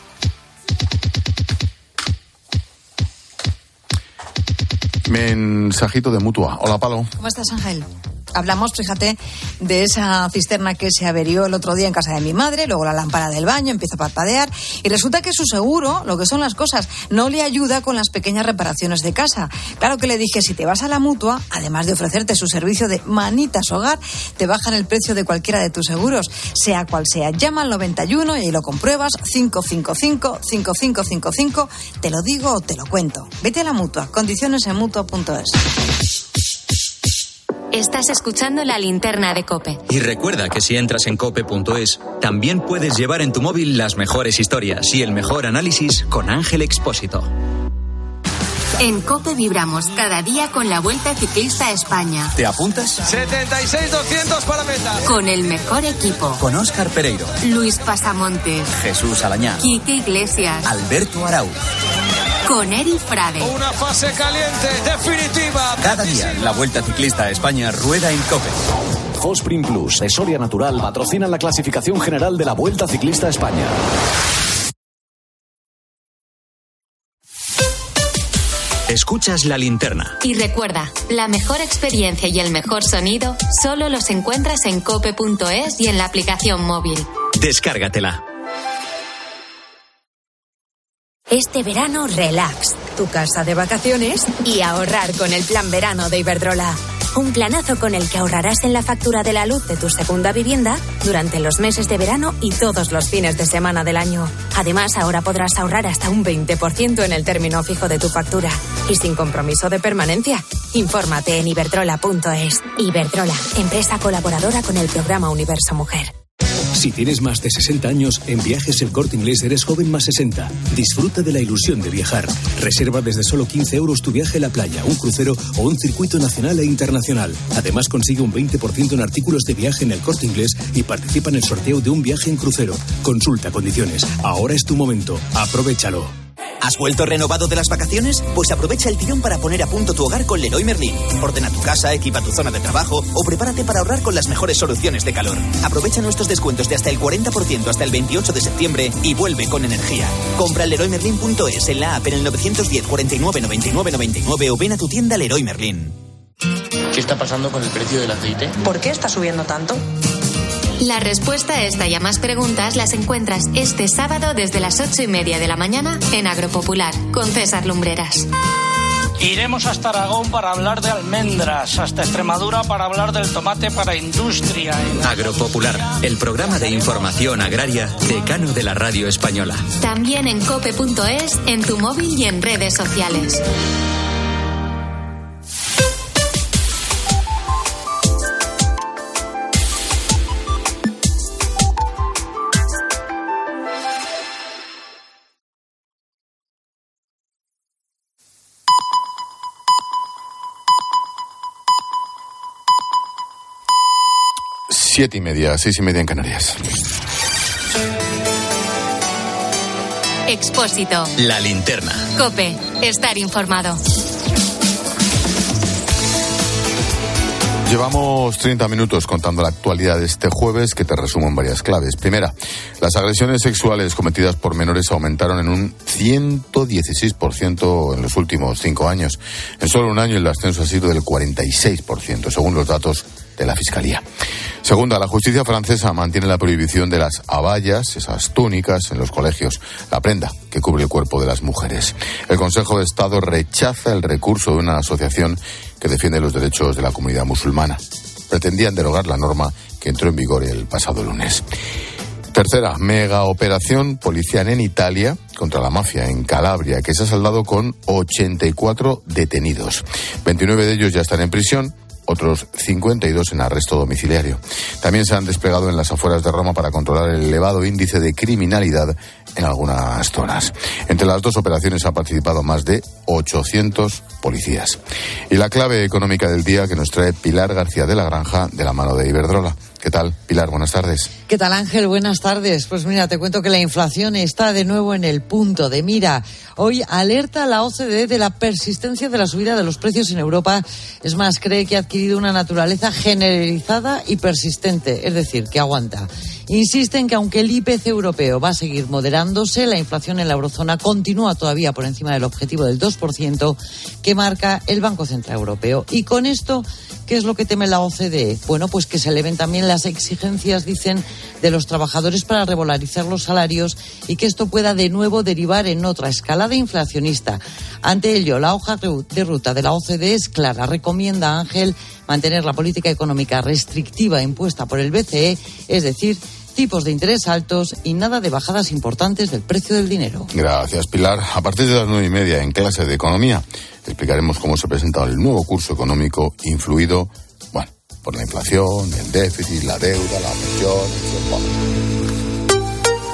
Mensajito de Mutua. Hola, Palo. ¿Cómo estás, Ángel? Hablamos, fíjate, de esa cisterna que se averió el otro día en casa de mi madre, luego la lámpara del baño empieza a parpadear y resulta que su seguro, lo que son las cosas, no le ayuda con las pequeñas reparaciones de casa. Claro que le dije, si te vas a la Mutua, además de ofrecerte su servicio de manitas hogar, te bajan el precio de cualquiera de tus seguros, sea cual sea. Llama al noventa y uno y ahí lo compruebas, cinco cinco cinco, cinco cinco cinco cinco, te lo digo o te lo cuento. Vete a la Mutua, condiciones en mutua punto es. Estás escuchando La Linterna de COPE. Y recuerda que si entras en cope punto es, también puedes llevar en tu móvil las mejores historias y el mejor análisis con Ángel Expósito. En COPE vibramos cada día con la Vuelta Ciclista a España. ¿Te apuntas? setenta y seis doscientos para meta. Con el mejor equipo. Con Óscar Pereiro, Luis Pasamontes, Jesús Alañá, Quique Iglesias, Alberto Arau. Con Eri Frade. Una fase caliente, definitiva. Cada día, la Vuelta Ciclista a España rueda en COPE. Fosprin Plus de Soria Natural patrocinan la clasificación general de la Vuelta Ciclista a España. Escuchas La Linterna. Y recuerda, la mejor experiencia y el mejor sonido solo los encuentras en cope punto es y en la aplicación móvil. Descárgatela. Este verano, relax, tu casa de vacaciones y ahorrar con el plan verano de Iberdrola. Un planazo con el que ahorrarás en la factura de la luz de tu segunda vivienda durante los meses de verano y todos los fines de semana del año. Además, ahora podrás ahorrar hasta un veinte por ciento en el término fijo de tu factura y sin compromiso de permanencia. Infórmate en iberdrola punto es. Iberdrola, empresa colaboradora con el programa Universo Mujer. Si tienes más de sesenta años, en Viajes El Corte Inglés eres joven más sesenta. Disfruta de la ilusión de viajar. Reserva desde solo quince euros tu viaje a la playa, un crucero o un circuito nacional e internacional. Además, consigue un veinte por ciento en artículos de viaje en El Corte Inglés y participa en el sorteo de un viaje en crucero. Consulta condiciones. Ahora es tu momento. Aprovéchalo. ¿Has vuelto renovado de las vacaciones? Pues aprovecha el tirón para poner a punto tu hogar con Leroy Merlin. Ordena tu casa, equipa tu zona de trabajo o prepárate para ahorrar con las mejores soluciones de calor. Aprovecha nuestros descuentos de hasta el cuarenta por ciento hasta el veintiocho de septiembre y vuelve con energía. Compra en leroy merlin punto es, en la app, en el nueve diez, cuarenta y nueve, noventa y nueve, noventa y nueve o ven a tu tienda Leroy Merlin. ¿Qué está pasando con el precio del aceite? ¿Por qué está subiendo tanto? La respuesta a esta y a más preguntas las encuentras este sábado desde las ocho y media de la mañana en Agropopular con César Lumbreras. Iremos hasta Aragón para hablar de almendras, hasta Extremadura para hablar del tomate para industria. Agropopular, el programa de información agraria decano de la radio española. También en cope punto es, en tu móvil y en redes sociales. Siete y media, seis y media en Canarias. Expósito. La linterna. COPE. Estar informado. Llevamos treinta minutos contando la actualidad de este jueves, que te resumo en varias claves. Primera, las agresiones sexuales cometidas por menores aumentaron en un ciento dieciséis por ciento en los últimos cinco años. En solo un año el ascenso ha sido del cuarenta y seis por ciento, según los datos de la Fiscalía. Segunda, la justicia francesa mantiene la prohibición de las abayas, esas túnicas, en los colegios, la prenda que cubre el cuerpo de las mujeres. El Consejo de Estado rechaza el recurso de una asociación que defiende los derechos de la comunidad musulmana. Pretendían derogar la norma que entró en vigor el pasado lunes. Tercera, mega operación policial en Italia contra la mafia en Calabria, que se ha saldado con ochenta y cuatro detenidos. veintinueve de ellos ya están en prisión, otros cincuenta y dos en arresto domiciliario. También se han desplegado en las afueras de Roma para controlar el elevado índice de criminalidad en algunas zonas. Entre las dos operaciones han participado más de ochocientos policías. Y la clave económica del día que nos trae Pilar García de la Granja, de la mano de Iberdrola. ¿Qué tal, Pilar? Buenas tardes. ¿Qué tal, Ángel? Buenas tardes. Pues mira, te cuento que la inflación está de nuevo en el punto de mira. Hoy alerta la O C D E de la persistencia de la subida de los precios en Europa. Es más, cree que ha adquirido una naturaleza generalizada y persistente, es decir, que aguanta. Insiste en que aunque el I P C europeo va a seguir moderándose, la inflación en la eurozona continúa todavía por encima del objetivo del dos por ciento que marca el Banco Central Europeo. Y con esto, ¿qué es lo que teme la O C D E? Bueno, pues que se eleven también las exigencias, dicen, de los trabajadores para revalorizar los salarios y que esto pueda de nuevo derivar en otra escalada inflacionista. Ante ello, la hoja de ruta de la O C D E es clara. Recomienda a Ángel mantener la política económica restrictiva impuesta por el B C E, es decir, tipos de interés altos y nada de bajadas importantes del precio del dinero. Gracias, Pilar. A partir de las nueve y media en clase de economía explicaremos cómo se presenta el nuevo curso económico influido, bueno, por la inflación, el déficit, la deuda, la pensión, etcétera.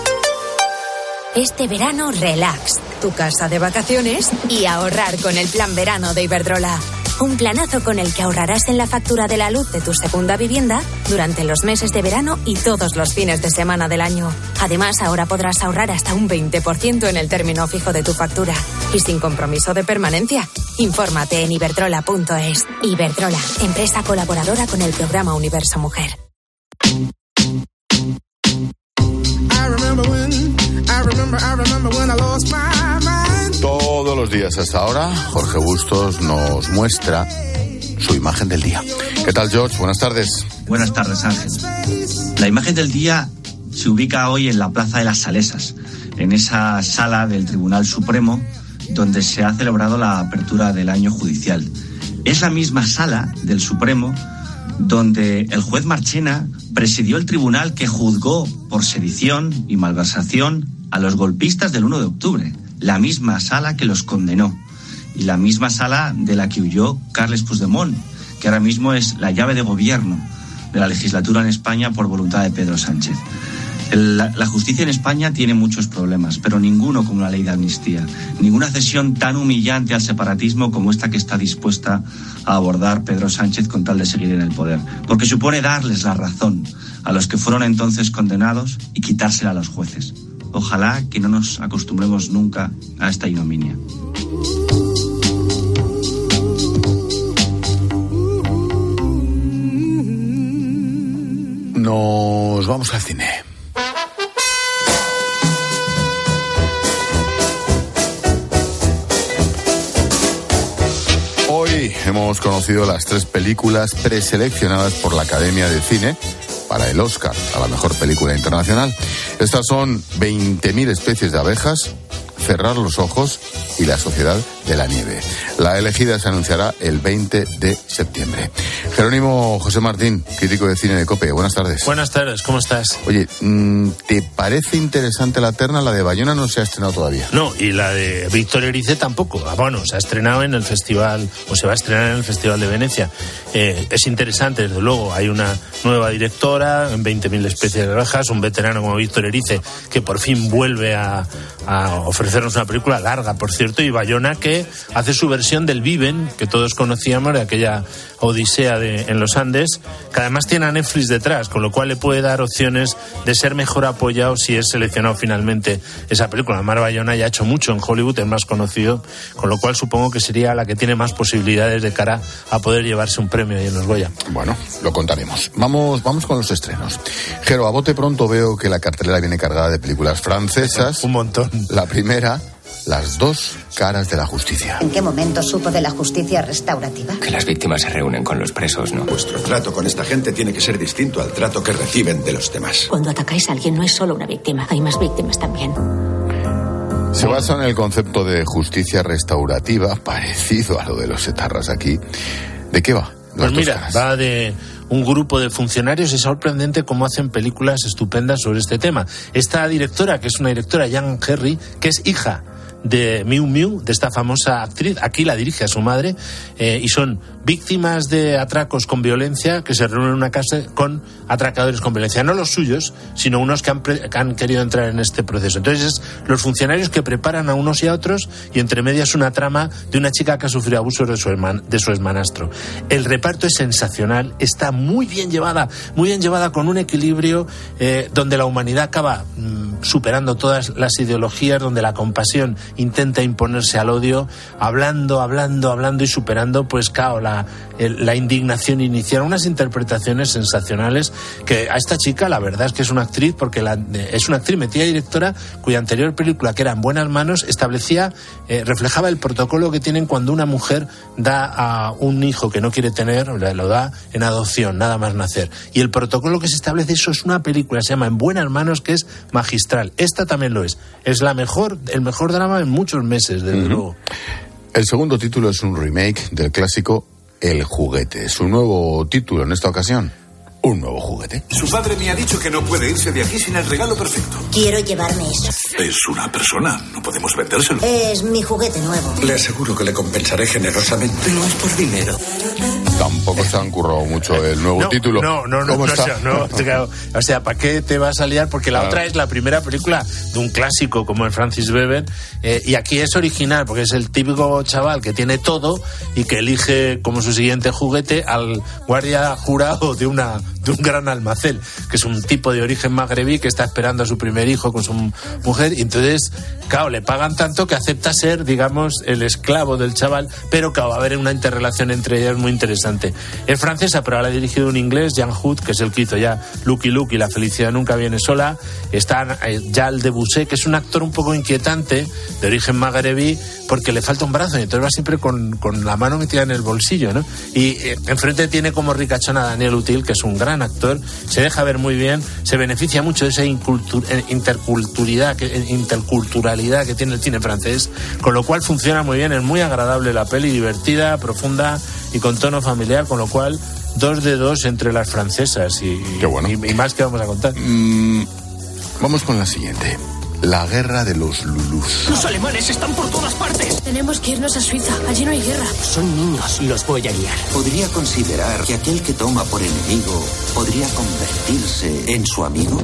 Este verano, relax, tu casa de vacaciones y ahorrar con el plan verano de Iberdrola. Un planazo con el que ahorrarás en la factura de la luz de tu segunda vivienda durante los meses de verano y todos los fines de semana del año. Además, ahora podrás ahorrar hasta un veinte por ciento en el término fijo de tu factura y sin compromiso de permanencia. Infórmate en iberdrola punto es. Iberdrola, empresa colaboradora con el programa Universo Mujer. Todos los días hasta ahora, Jorge Bustos nos muestra su imagen del día. ¿Qué tal, George? Buenas tardes. Buenas tardes, Ángel. La imagen del día se ubica hoy en la Plaza de las Salesas, en esa sala del Tribunal Supremo donde se ha celebrado la apertura del año judicial. Es la misma sala del Supremo donde el juez Marchena presidió el tribunal que juzgó por sedición y malversación a los golpistas del uno de octubre. La misma sala que los condenó y la misma sala de la que huyó Carles Puigdemont, que ahora mismo es la llave de gobierno de la legislatura en España por voluntad de Pedro Sánchez. La, la justicia en España tiene muchos problemas, pero ninguno como la ley de amnistía, ninguna cesión tan humillante al separatismo como esta que está dispuesta a abordar Pedro Sánchez con tal de seguir en el poder, porque supone darles la razón a los que fueron entonces condenados y quitársela a los jueces. Ojalá que no nos acostumbremos nunca a esta ignominia. Nos vamos al cine. Hoy hemos conocido las tres películas preseleccionadas por la Academia de Cine para el Oscar a la mejor película internacional. Estas son veinte mil especies de abejas, Cerrar los ojos y La sociedad de la nieve. La elegida se anunciará el veinte de septiembre. Jerónimo José Martín, crítico de cine de COPE. Buenas tardes. Buenas tardes, ¿cómo estás? Oye, ¿te parece interesante la terna? La de Bayona no se ha estrenado todavía. No, y la de Víctor Erice tampoco. Bueno, se ha estrenado en el festival, o se va a estrenar en el Festival de Venecia. Eh, es interesante, desde luego. Hay una nueva directora, en veinte mil especies de abejas, un veterano como Víctor Erice, que por fin vuelve a, a ofrecernos una película larga, por cierto, y Bayona, que hace su versión del Viven, que todos conocíamos, de aquella odisea de, en los Andes, que además tiene a Netflix detrás, con lo cual le puede dar opciones de ser mejor apoyado si es seleccionado finalmente esa película. Además, Bayona ya ha hecho mucho en Hollywood, es más conocido, con lo cual supongo que sería la que tiene más posibilidades de cara a poder llevarse un premio ahí en los Goya. Bueno, lo contaremos. Vamos, vamos con los estrenos. Jero, a bote pronto veo que la cartelera viene cargada de películas francesas. Un montón. La primera, Las dos caras de la justicia. ¿En qué momento supo de la justicia restaurativa? Que las víctimas se reúnen con los presos, ¿no? Vuestro trato con esta gente tiene que ser distinto al trato que reciben de los demás. Cuando atacáis a alguien no es solo una víctima, hay más víctimas también. Se basa en el concepto de justicia restaurativa, parecido a lo de los etarras aquí. ¿De qué va? Pues mira, va de un grupo de funcionarios. Es sorprendente cómo hacen películas estupendas sobre este tema. Esta directora, que es una directora, Jan Herry, que es hija de Miu Miu, de esta famosa actriz, aquí la dirige a su madre, eh, y son víctimas de atracos con violencia que se reúnen en una casa con atracadores con violencia, no los suyos, sino unos que han, pre- que han querido entrar en este proceso. Entonces es los funcionarios que preparan a unos y a otros, y entre medias una trama de una chica que ha sufrido abusos de su, herman- de su hermanastro. El reparto es sensacional, está muy bien llevada, muy bien llevada, con un equilibrio eh, donde la humanidad acaba mm, superando todas las ideologías, donde la compasión intenta imponerse al odio, hablando, hablando, hablando y superando, pues claro, la, el, la indignación inicial. Unas interpretaciones sensacionales que a esta chica, la verdad es que es una actriz, porque la, es una actriz metida directora cuya anterior película, que era En buenas manos, establecía, eh, reflejaba el protocolo que tienen cuando una mujer da a un hijo que no quiere tener, lo da en adopción, nada más nacer. Y el protocolo que se establece, eso es una película, se llama En buenas manos, que es magistral. Esta también lo es. Es la mejor, el mejor drama en muchos meses, desde uh-huh. luego. El segundo título es un remake del clásico El juguete. Su nuevo título en esta ocasión, un nuevo juguete. Su padre me ha dicho que no puede irse de aquí sin el regalo perfecto. Quiero llevarme eso. Es una persona, no podemos vendérselo. Es mi juguete nuevo. Le aseguro que le compensaré generosamente. No es por dinero. Tampoco se han currado mucho el nuevo no, título. No, no, no, no, o sea, no, o sea, ¿para qué te vas a liar? Porque la claro. otra es la primera película de un clásico como el Francis Weber, eh, y aquí es original, porque es el típico chaval que tiene todo y que elige como su siguiente juguete al guardia jurado de una de un gran almacén, que es un tipo de origen magrebí que está esperando a su primer hijo con su mujer, y entonces, claro, le pagan tanto que acepta ser, digamos, el esclavo del chaval, pero claro, va a haber una interrelación entre ellas muy interesante. Es francesa, pero ahora ha dirigido un inglés, Jan Hood, que es el que hizo ya Lucky Luke y La felicidad nunca viene sola. Está Jal Debussy, que es un actor un poco inquietante, de origen magrebí, porque le falta un brazo, y entonces va siempre con, con la mano metida en el bolsillo, ¿no? Y eh, enfrente tiene como ricachón a Daniel Util, que es un gran actor, se deja ver muy bien, se beneficia mucho de esa incultur- interculturalidad, que, interculturalidad que tiene el cine francés, con lo cual funciona muy bien, es muy agradable la peli, divertida, profunda y con tono familiar, con lo cual dos de dos entre las francesas y, Qué bueno. y, y más que vamos a contar. Mm, vamos con la siguiente. La guerra de los Lulús. Los alemanes están por todas partes. Tenemos que irnos a Suiza. Allí no hay guerra. Son niños, los voy a guiar. ¿Podría considerar que aquel que toma por enemigo podría convertirse en su amigo?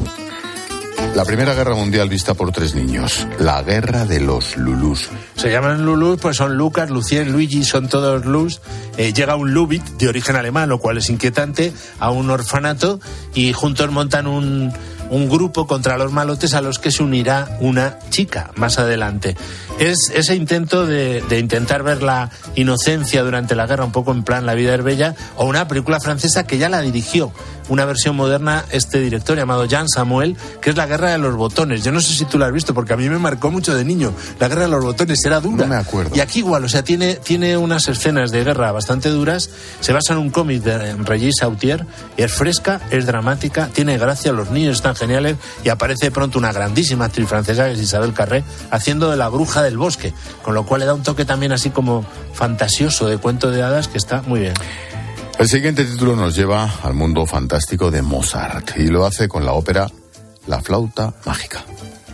La Primera Guerra Mundial vista por tres niños. La guerra de los Lulús. Se llaman Lulús, pues son Lucas, Lucien, Luigi, son todos Luz. Eh, llega un Lubitsch de origen alemán, lo cual es inquietante, a un orfanato, y juntos montan un, un grupo contra los malotes, a los que se unirá una chica más adelante. Es ese intento de, de intentar ver la inocencia durante la guerra, un poco en plan La vida es bella, o una película francesa que ya la dirigió, una versión moderna, este director llamado Jean Samuel, que es La guerra de los botones. Yo no sé si tú la has visto, porque a mí me marcó mucho de niño. La guerra de los botones era dura. No me acuerdo. Y aquí igual, o sea, tiene, tiene unas escenas de guerra bastante duras. Se basa en un cómic de Regis Sautier, y es fresca, es dramática, tiene gracia, los niños están están geniales, y aparece de pronto una grandísima actriz francesa, que es Isabel Carré, haciendo de la bruja del bosque, con lo cual le da un toque también así como fantasioso de cuento de hadas que está muy bien. El siguiente título nos lleva al mundo fantástico de Mozart, y lo hace con la ópera La flauta mágica.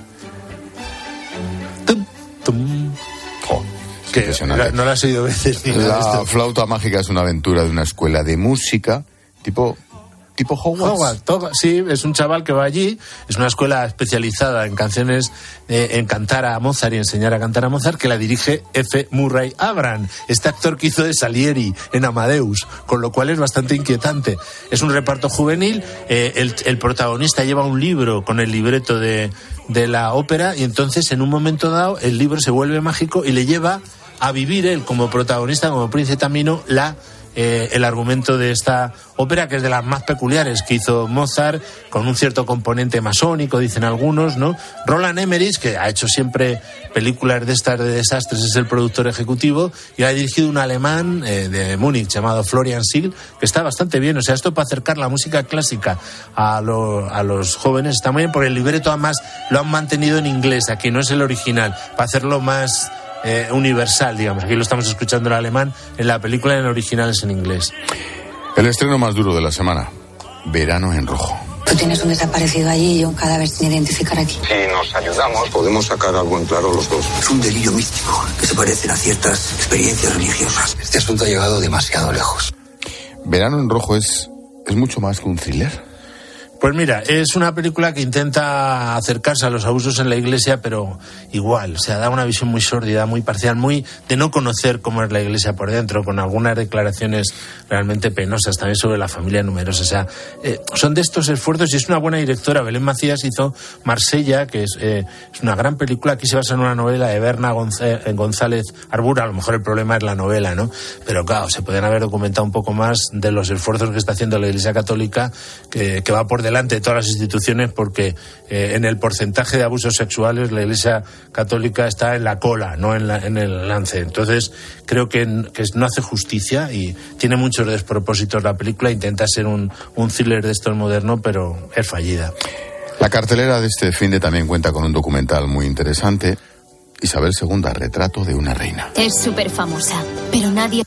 Tum, tum. Oh, que la, no la has oído veces. Ni la esto. flauta mágica es una aventura de una escuela de música tipo... ¿Tipo Hogwarts? Hogwarts, todo, sí, es un chaval que va allí, es una escuela especializada en canciones, eh, en cantar a Mozart y enseñar a cantar a Mozart, que la dirige F. Murray Abraham, este actor que hizo de Salieri en Amadeus, con lo cual es bastante inquietante. Es un reparto juvenil, eh, el, el protagonista lleva un libro con el libreto de, de la ópera, y entonces en un momento dado el libro se vuelve mágico y le lleva a vivir él como protagonista, como príncipe Tamino, la... Eh, el argumento de esta ópera, que es de las más peculiares que hizo Mozart, con un cierto componente masónico, dicen algunos, ¿no? Roland Emmerich, que ha hecho siempre películas de estas de desastres, es el productor ejecutivo, y ha dirigido un alemán eh, de Múnich llamado Florian Siegel, que está bastante bien. O sea, esto para acercar la música clásica a, lo, a los jóvenes está muy bien, porque el libreto además lo han mantenido en inglés, aquí no es el original, para hacerlo más... Eh, universal, digamos. Aquí lo estamos escuchando en alemán, en la película en original es en inglés. El estreno más duro de la semana, Verano en Rojo. Tú tienes un desaparecido allí y un cadáver sin identificar aquí. Si nos ayudamos, podemos sacar algo en claro los dos. Es un delirio místico que se parece a ciertas experiencias religiosas. Este asunto ha llegado demasiado lejos. Verano en Rojo es, es mucho más que un thriller. Pues mira, es una película que intenta acercarse a los abusos en la Iglesia, pero igual, o sea, da una visión muy sórdida, muy parcial, muy de no conocer cómo es la Iglesia por dentro, con algunas declaraciones realmente penosas también sobre la familia numerosa. O sea, eh, son de estos esfuerzos, y es una buena directora. Belén Macías hizo Marsella, que es, eh, es una gran película. Aquí se basa en una novela de Berna González Arbura. A lo mejor el problema es la novela, ¿no? Pero claro, se pueden haber documentado un poco más de los esfuerzos que está haciendo la Iglesia Católica, que, que va por delante de todas las instituciones, porque eh, en el porcentaje de abusos sexuales la Iglesia Católica está en la cola, no en, la, en el lance. Entonces creo que, que no hace justicia y tiene muchos despropósitos la película. Intenta ser un, un thriller de estos moderno, pero es fallida. La cartelera de este fin de también cuenta con un documental muy interesante, Isabel segunda, retrato de una reina. Es súper famosa, pero nadie...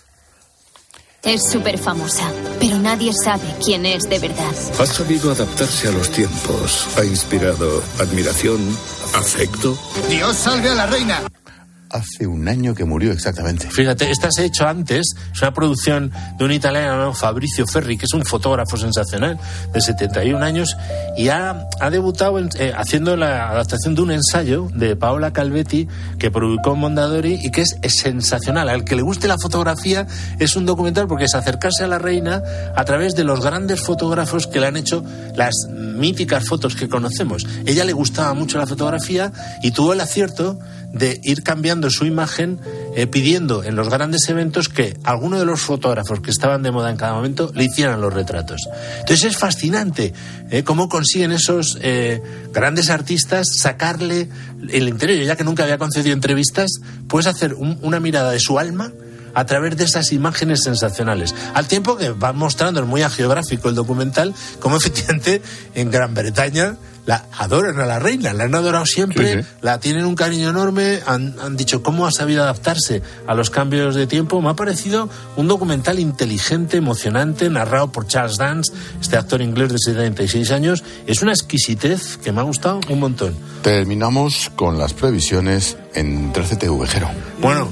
Es súper famosa, pero nadie sabe quién es de verdad. Ha sabido adaptarse a los tiempos. Ha inspirado admiración, afecto. ¡Dios salve a la reina! Hace un año que murió exactamente. Fíjate, esta se ha hecho antes, es una producción de un italiano llamado Fabrizio Ferri, que es un fotógrafo sensacional de setenta y un años, y ha, ha debutado en, eh, haciendo la adaptación de un ensayo de Paola Calvetti, que publicó Mondadori, y que es, es sensacional. Al que le guste la fotografía, es un documental, porque es acercarse a la reina a través de los grandes fotógrafos que le han hecho las míticas fotos que conocemos. Ella le gustaba mucho la fotografía y tuvo el acierto de ir cambiando su imagen, eh, pidiendo en los grandes eventos que alguno de los fotógrafos que estaban de moda en cada momento le hicieran los retratos. Entonces es fascinante eh, cómo consiguen esos eh, grandes artistas sacarle el interior. Ya que nunca había concedido entrevistas, puedes hacer un, una mirada de su alma a través de esas imágenes sensacionales. Al tiempo que va mostrando, es muy agiográfico el documental, cómo efectivamente en Gran Bretaña la adoran a la reina, la han adorado siempre, sí, sí. La tienen un cariño enorme, han, han dicho cómo ha sabido adaptarse a los cambios de tiempo. Me ha parecido un documental inteligente, emocionante, narrado por Charles Dance, este actor inglés de setenta y seis años. Es una exquisitez que me ha gustado un montón. Terminamos con las previsiones en trece T V, Jero. Bueno,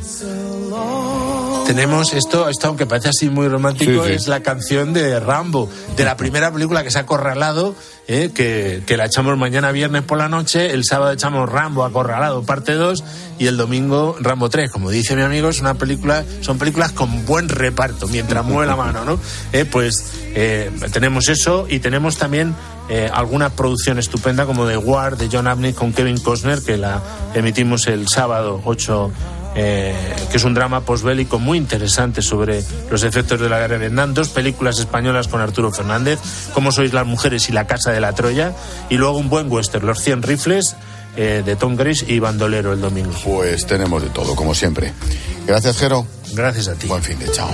tenemos esto, esto aunque parece así muy romántico, sí, sí. Es la canción de Rambo, de la primera película que se ha acorralado, eh, que, que la echamos mañana viernes por la noche, el sábado echamos Rambo Acorralado parte dos y el domingo Rambo tres. Como dice mi amigo, es una película, son películas con buen reparto, mientras mueve la mano, ¿no? Eh, pues eh, tenemos eso, y tenemos también eh, alguna producción estupenda como The War de John Abney con Kevin Costner, que la emitimos el sábado ocho. Eh, que es un drama posbélico muy interesante sobre los efectos de la guerra de Vietnam. Dos películas españolas con Arturo Fernández, Cómo sois las mujeres y La casa de la Troya, y luego un buen western, Los cien rifles, eh, de Tom Cruise, y Bandolero el domingo. Pues tenemos de todo, como siempre. Gracias, Jero. Gracias a ti. Buen fin de chao.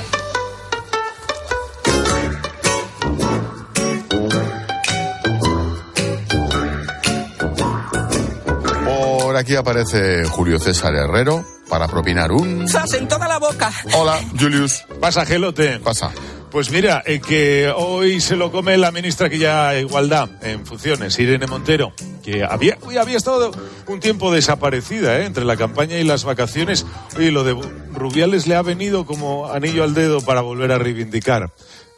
por aquí aparece Julio César Herrero para propinar un... ¡Zas en toda la boca! Hola, Julius. Pasa, Gelote. Pasa. Pues mira, eh, que hoy se lo come la ministra que ya igualdad en funciones, Irene Montero, que había, uy, había estado un tiempo desaparecida, ¿eh? Entre la campaña y las vacaciones. Oye, lo de Rubiales le ha venido como anillo al dedo para volver a reivindicar.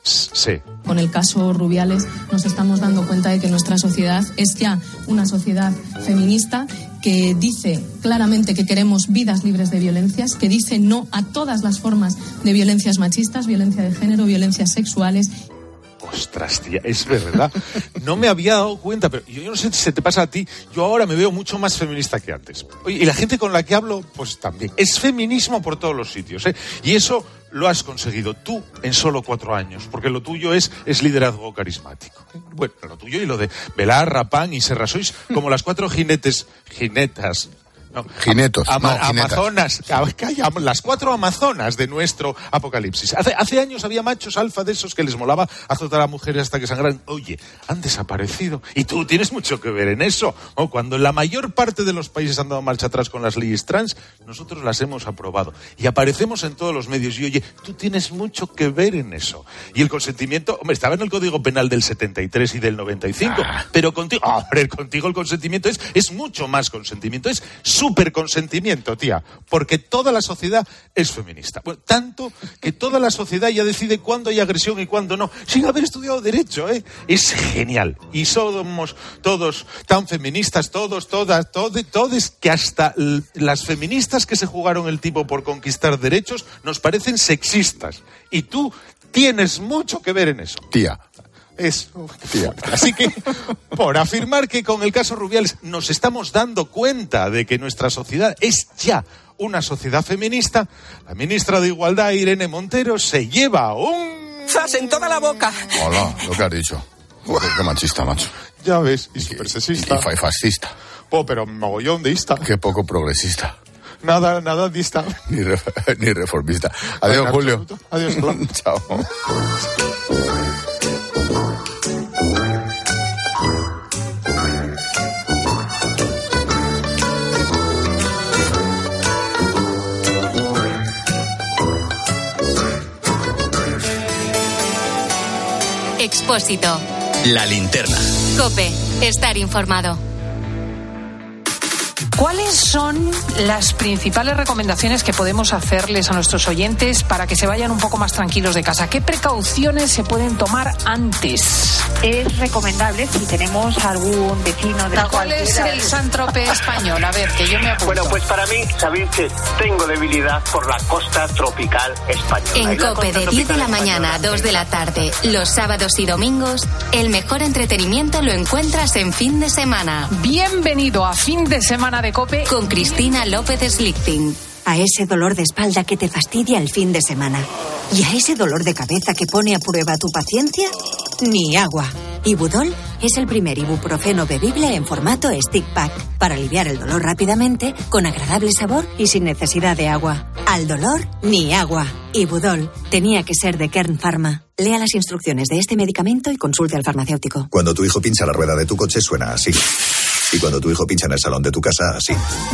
Sí. Con el caso Rubiales nos estamos dando cuenta de que nuestra sociedad es ya una sociedad feminista que dice claramente que queremos vidas libres de violencias, que dice no a todas las formas de violencias machistas, violencia de género, violencias sexuales. Ostras, tía, es verdad. No me había dado cuenta, pero yo, yo no sé si se te pasa a ti. Yo ahora me veo mucho más feminista que antes. Oye, y la gente con la que hablo, pues también. Es feminismo por todos los sitios, ¿eh? Y eso lo has conseguido tú en solo cuatro años, porque lo tuyo es, es liderazgo carismático. Bueno, lo tuyo y lo de Belarra, Pan y Serra, sois como las cuatro jinetes, jinetas... No, Jinetos, ama, no, jinetas. Amazonas, calla, las cuatro amazonas de nuestro apocalipsis. Hace, hace años había machos alfa de esos que les molaba azotar a mujeres hasta que sangraran. Oye, han desaparecido. Y tú tienes mucho que ver en eso. Oh, cuando la mayor parte de los países han dado marcha atrás con las leyes trans, nosotros las hemos aprobado. Y aparecemos en todos los medios. Y oye, tú tienes mucho que ver en eso. Y el consentimiento, hombre, estaba en el Código Penal del setenta y tres y del noventa y cinco. Ah. Pero contigo, hombre, contigo el consentimiento es, es mucho más consentimiento. Es súper consentimiento, tía, porque toda la sociedad es feminista. Bueno, tanto que toda la sociedad ya decide cuándo hay agresión y cuándo no, sin haber estudiado derecho, ¿eh? Es genial. Y somos todos tan feministas, todos, todas, todos, todos, que hasta l- las feministas que se jugaron el tipo por conquistar derechos nos parecen sexistas. Y tú tienes mucho que ver en eso. Tía. Es, tía. Así que, por afirmar que con el caso Rubiales nos estamos dando cuenta de que nuestra sociedad es ya una sociedad feminista, la ministra de Igualdad, Irene Montero, se lleva un... ¡Zas en toda la boca! Hola, lo que has dicho. Joder, qué machista, macho. Ya ves, y súper sexista. Y, y fascista. Oh, pero mogollón deísta. Qué poco progresista. Nada, nada dista. Ni, re, ni reformista. Adiós, en Julio. Absoluto. Adiós, Julio. Chao. Expósito. La linterna. COPE. Estar informado. ¿Cuáles son las principales recomendaciones que podemos hacerles a nuestros oyentes para que se vayan un poco más tranquilos de casa? ¿Qué precauciones se pueden tomar antes? Es recomendable si tenemos algún vecino de ¿Cuál es el Saint-Tropez español? A ver, que yo me apunto. Bueno, pues para mí, sabéis que tengo debilidad por la costa tropical española. En COPE de diez de la mañana a dos de la tarde, los sábados y domingos, el mejor entretenimiento lo encuentras en fin de semana. Bienvenido a Fin de Semana de COPE con Cristina López Slichting. A ese dolor de espalda que te fastidia el fin de semana y a ese dolor de cabeza que pone a prueba tu paciencia, ni agua. Ibudol es el primer ibuprofeno bebible en formato stick pack para aliviar el dolor rápidamente, con agradable sabor y sin necesidad de agua. Al dolor, ni agua. Ibudol tenía que ser de Kern Pharma. Lea las instrucciones de este medicamento y consulte al farmacéutico. Cuando tu hijo pincha la rueda de tu coche suena así. Y cuando tu hijo pincha en el salón de tu casa, así.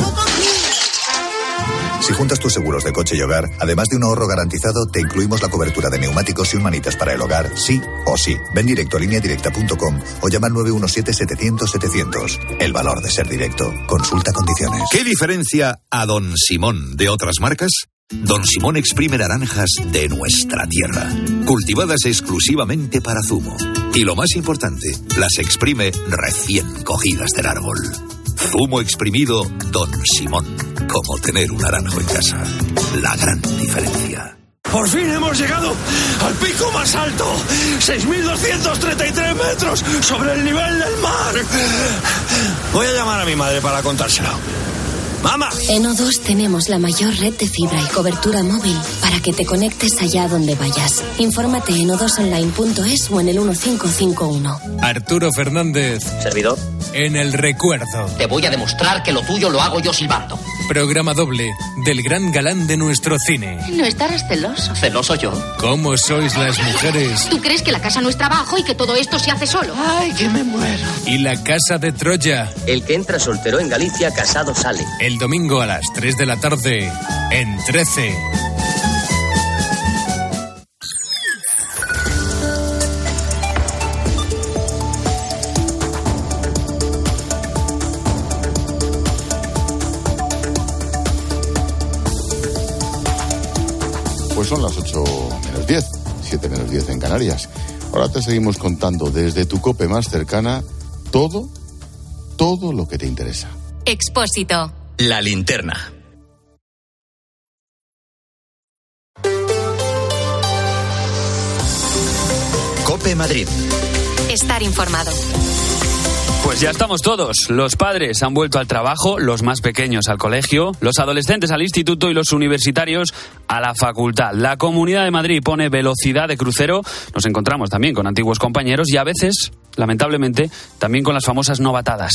Si juntas tus seguros de coche y hogar, además de un ahorro garantizado, te incluimos la cobertura de neumáticos y un manitas para el hogar, sí o sí. Ven directo a línea directa punto com o llama al nueve uno siete, setecientos, setecientos. El valor de ser directo. Consulta condiciones. ¿Qué diferencia a Don Simón de otras marcas? Don Simón exprime naranjas de nuestra tierra, cultivadas exclusivamente para zumo. Y lo más importante, las exprime recién cogidas del árbol. Zumo exprimido Don Simón, como tener un naranjo en casa. La gran diferencia. Por fin hemos llegado al pico más alto, seis mil doscientos treinta y tres metros sobre el nivel del mar. Voy a llamar a mi madre para contárselo. ¡Mamá! En O dos tenemos la mayor red de fibra y cobertura móvil para que te conectes allá donde vayas. Infórmate en o dos online punto es o en el uno cinco cinco uno. Arturo Fernández. Servidor. en el recuerdo. Te voy a demostrar que lo tuyo lo hago yo silbando. Programa doble del gran galán de nuestro cine. No estarás celoso. ¿Celoso yo? ¿Cómo sois las mujeres? ¿Tú crees que la casa no es trabajo y que todo esto se hace solo? ¡Ay, que me muero! Y la casa de Troya. El que entra soltero en Galicia, casado sale. El domingo a las tres de la tarde, en trece. Pues son las ocho menos diez, siete menos diez en Canarias. Ahora te seguimos contando desde tu COPE más cercana todo, todo lo que te interesa. Expósito. La linterna. COPE Madrid. Estar informado. Pues ya estamos todos. Los padres han vuelto al trabajo, los más pequeños al colegio, los adolescentes al instituto y los universitarios a la facultad. La Comunidad de Madrid pone velocidad de crucero. Nos encontramos también con antiguos compañeros y a veces, lamentablemente, también con las famosas novatadas.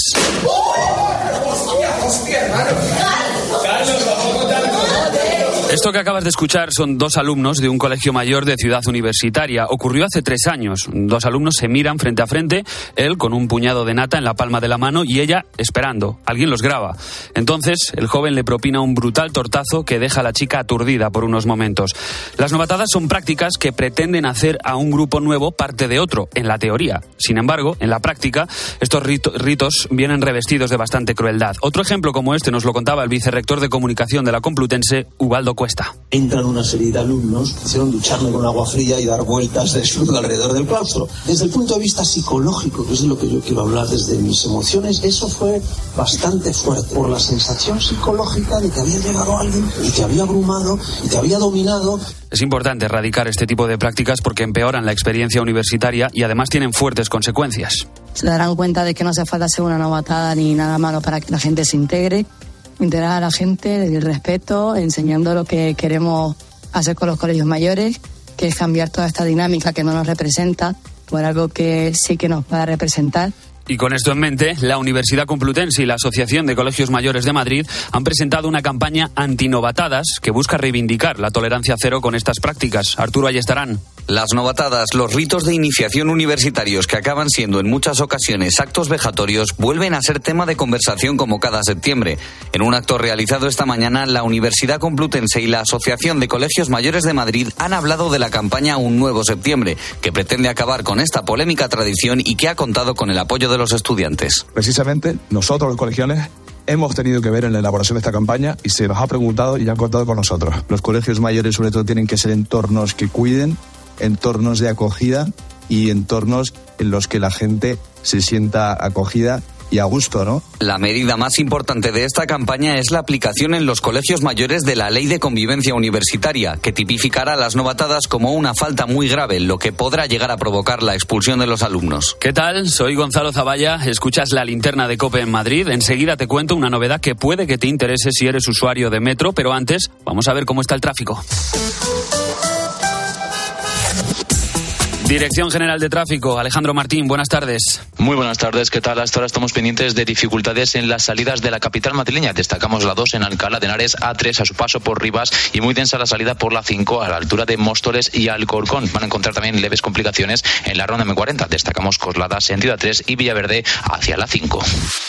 Esto que acabas de escuchar son dos alumnos de un colegio mayor de Ciudad Universitaria. Ocurrió hace tres años. Dos alumnos se miran frente a frente, él con un puñado de nata en la palma de la mano y ella esperando. Alguien los graba. Entonces, el joven le propina un brutal tortazo que deja a la chica aturdida por unos momentos. Las novatadas son prácticas que pretenden hacer a un grupo nuevo parte de otro, en la teoría. Sin embargo, en la práctica, estos rito- ritos vienen revestidos de bastante crueldad. Otro ejemplo como este nos lo contaba el vicerrector de comunicación de la Complutense, Ubaldo Cuesta. Entran una serie de alumnos que hicieron ducharme con agua fría y dar vueltas desnudo alrededor del claustro. Desde el punto de vista psicológico, que es de lo que yo quiero hablar desde mis emociones, eso fue bastante fuerte, por la sensación psicológica de que había llegado alguien y te había abrumado y te había dominado. Es importante erradicar este tipo de prácticas porque empeoran la experiencia universitaria y además tienen fuertes consecuencias. Se darán cuenta de que no hace falta hacer una novatada ni nada malo para que la gente se integre. Integrar a la gente, el respeto, enseñando lo que queremos hacer con los colegios mayores, que es cambiar toda esta dinámica que no nos representa por algo que sí que nos pueda representar. Y con esto en mente, la Universidad Complutense y la Asociación de Colegios Mayores de Madrid han presentado una campaña antinovatadas que busca reivindicar la tolerancia cero con estas prácticas. Arturo Ayestarán. Las novatadas, los ritos de iniciación universitarios que acaban siendo en muchas ocasiones actos vejatorios, vuelven a ser tema de conversación como cada septiembre. En un acto realizado esta mañana, la Universidad Complutense y la Asociación de Colegios Mayores de Madrid han hablado de la campaña Un Nuevo Septiembre, que pretende acabar con esta polémica tradición y que ha contado con el apoyo de los estudiantes. Precisamente, nosotros los colegiales hemos tenido que ver en la elaboración de esta campaña y se nos ha preguntado y han contado con nosotros. Los colegios mayores sobre todo tienen que ser entornos que cuiden, entornos de acogida y entornos en los que la gente se sienta acogida y a gusto, ¿no? La medida más importante de esta campaña es la aplicación en los colegios mayores de la Ley de Convivencia Universitaria, que tipificará las novatadas como una falta muy grave, lo que podrá llegar a provocar la expulsión de los alumnos. ¿Qué tal? Soy Gonzalo Zavalla, escuchas la linterna de COPE en Madrid. Enseguida te cuento una novedad que puede que te interese si eres usuario de metro, pero antes vamos a ver cómo está el tráfico. Dirección General de Tráfico, Alejandro Martín, buenas tardes. Muy buenas tardes, ¿qué tal? Hasta ahora estamos pendientes de dificultades en las salidas de la capital madrileña. Destacamos la dos en Alcalá de Henares, A tres a su paso por Rivas y muy densa la salida por la cinco a la altura de Móstoles y Alcorcón. Van a encontrar también leves complicaciones en la ronda eme cuarenta. Destacamos Coslada, sentido A tres y Villaverde hacia la cinco.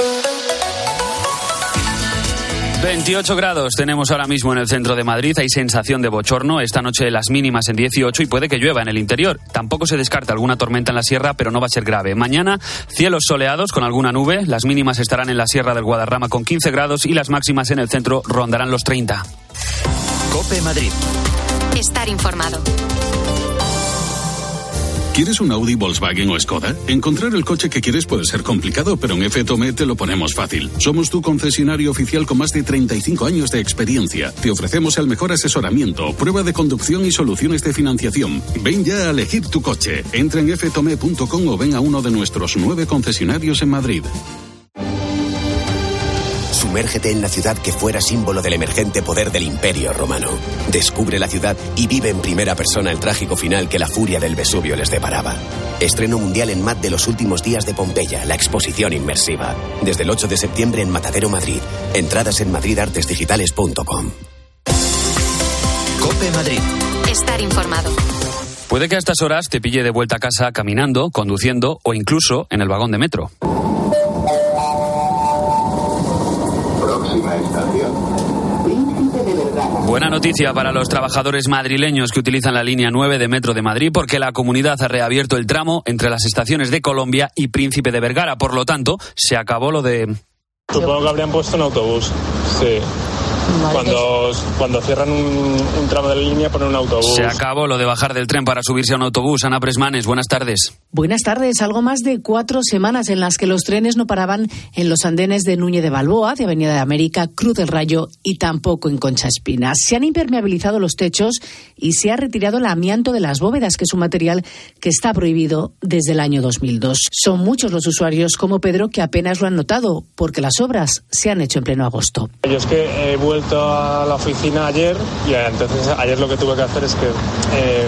veintiocho grados tenemos ahora mismo en el centro de Madrid. Hay sensación de bochorno. Esta noche las mínimas en dieciocho y puede que llueva en el interior. Tampoco se descarta alguna tormenta en la sierra, pero no va a ser grave. Mañana, cielos soleados con alguna nube. Las mínimas estarán en la sierra del Guadarrama con quince grados y las máximas en el centro rondarán los treinta. COPE Madrid. Estar informado. ¿Quieres un Audi, Volkswagen o Skoda? Encontrar el coche que quieres puede ser complicado, pero en F Tome te lo ponemos fácil. Somos tu concesionario oficial con más de treinta y cinco años de experiencia. Te ofrecemos el mejor asesoramiento, prueba de conducción y soluciones de financiación. Ven ya a elegir tu coche. Entra en efe tome punto com o ven a uno de nuestros nueve concesionarios en Madrid. Sumérgete en la ciudad que fuera símbolo del emergente poder del Imperio Romano. Descubre la ciudad y vive en primera persona el trágico final que la furia del Vesubio les deparaba. Estreno mundial en M A D de los últimos días de Pompeya, la exposición inmersiva. Desde el ocho de septiembre en Matadero, Madrid. Entradas en madrid artes digitales punto com. COPE Madrid. Estar informado. Puede que a estas horas te pille de vuelta a casa caminando, conduciendo o incluso en el vagón de metro. Próxima estación. Buena noticia para los trabajadores madrileños que utilizan la línea nueve de Metro de Madrid, porque la comunidad ha reabierto el tramo entre las estaciones de Colombia y Príncipe de Vergara. Por lo tanto, se acabó lo de... Supongo que habrían puesto un autobús, sí. Cuando, cuando cierran un, un tramo de la línea ponen un autobús. Se acabó lo de bajar del tren para subirse a un autobús. Ana Presmanes, buenas tardes. Buenas tardes. Algo más de cuatro semanas en las que los trenes no paraban en los andenes de Núñez de Balboa, de Avenida de América, Cruz del Rayo y tampoco en Concha Espina. Se han impermeabilizado los techos y se ha retirado el amianto de las bóvedas, que es un material que está prohibido desde el año dos mil dos. Son muchos los usuarios como Pedro que apenas lo han notado, porque las obras se han hecho en pleno agosto. Yo es que he vuelto a la oficina ayer y entonces ayer lo que tuve que hacer es que eh,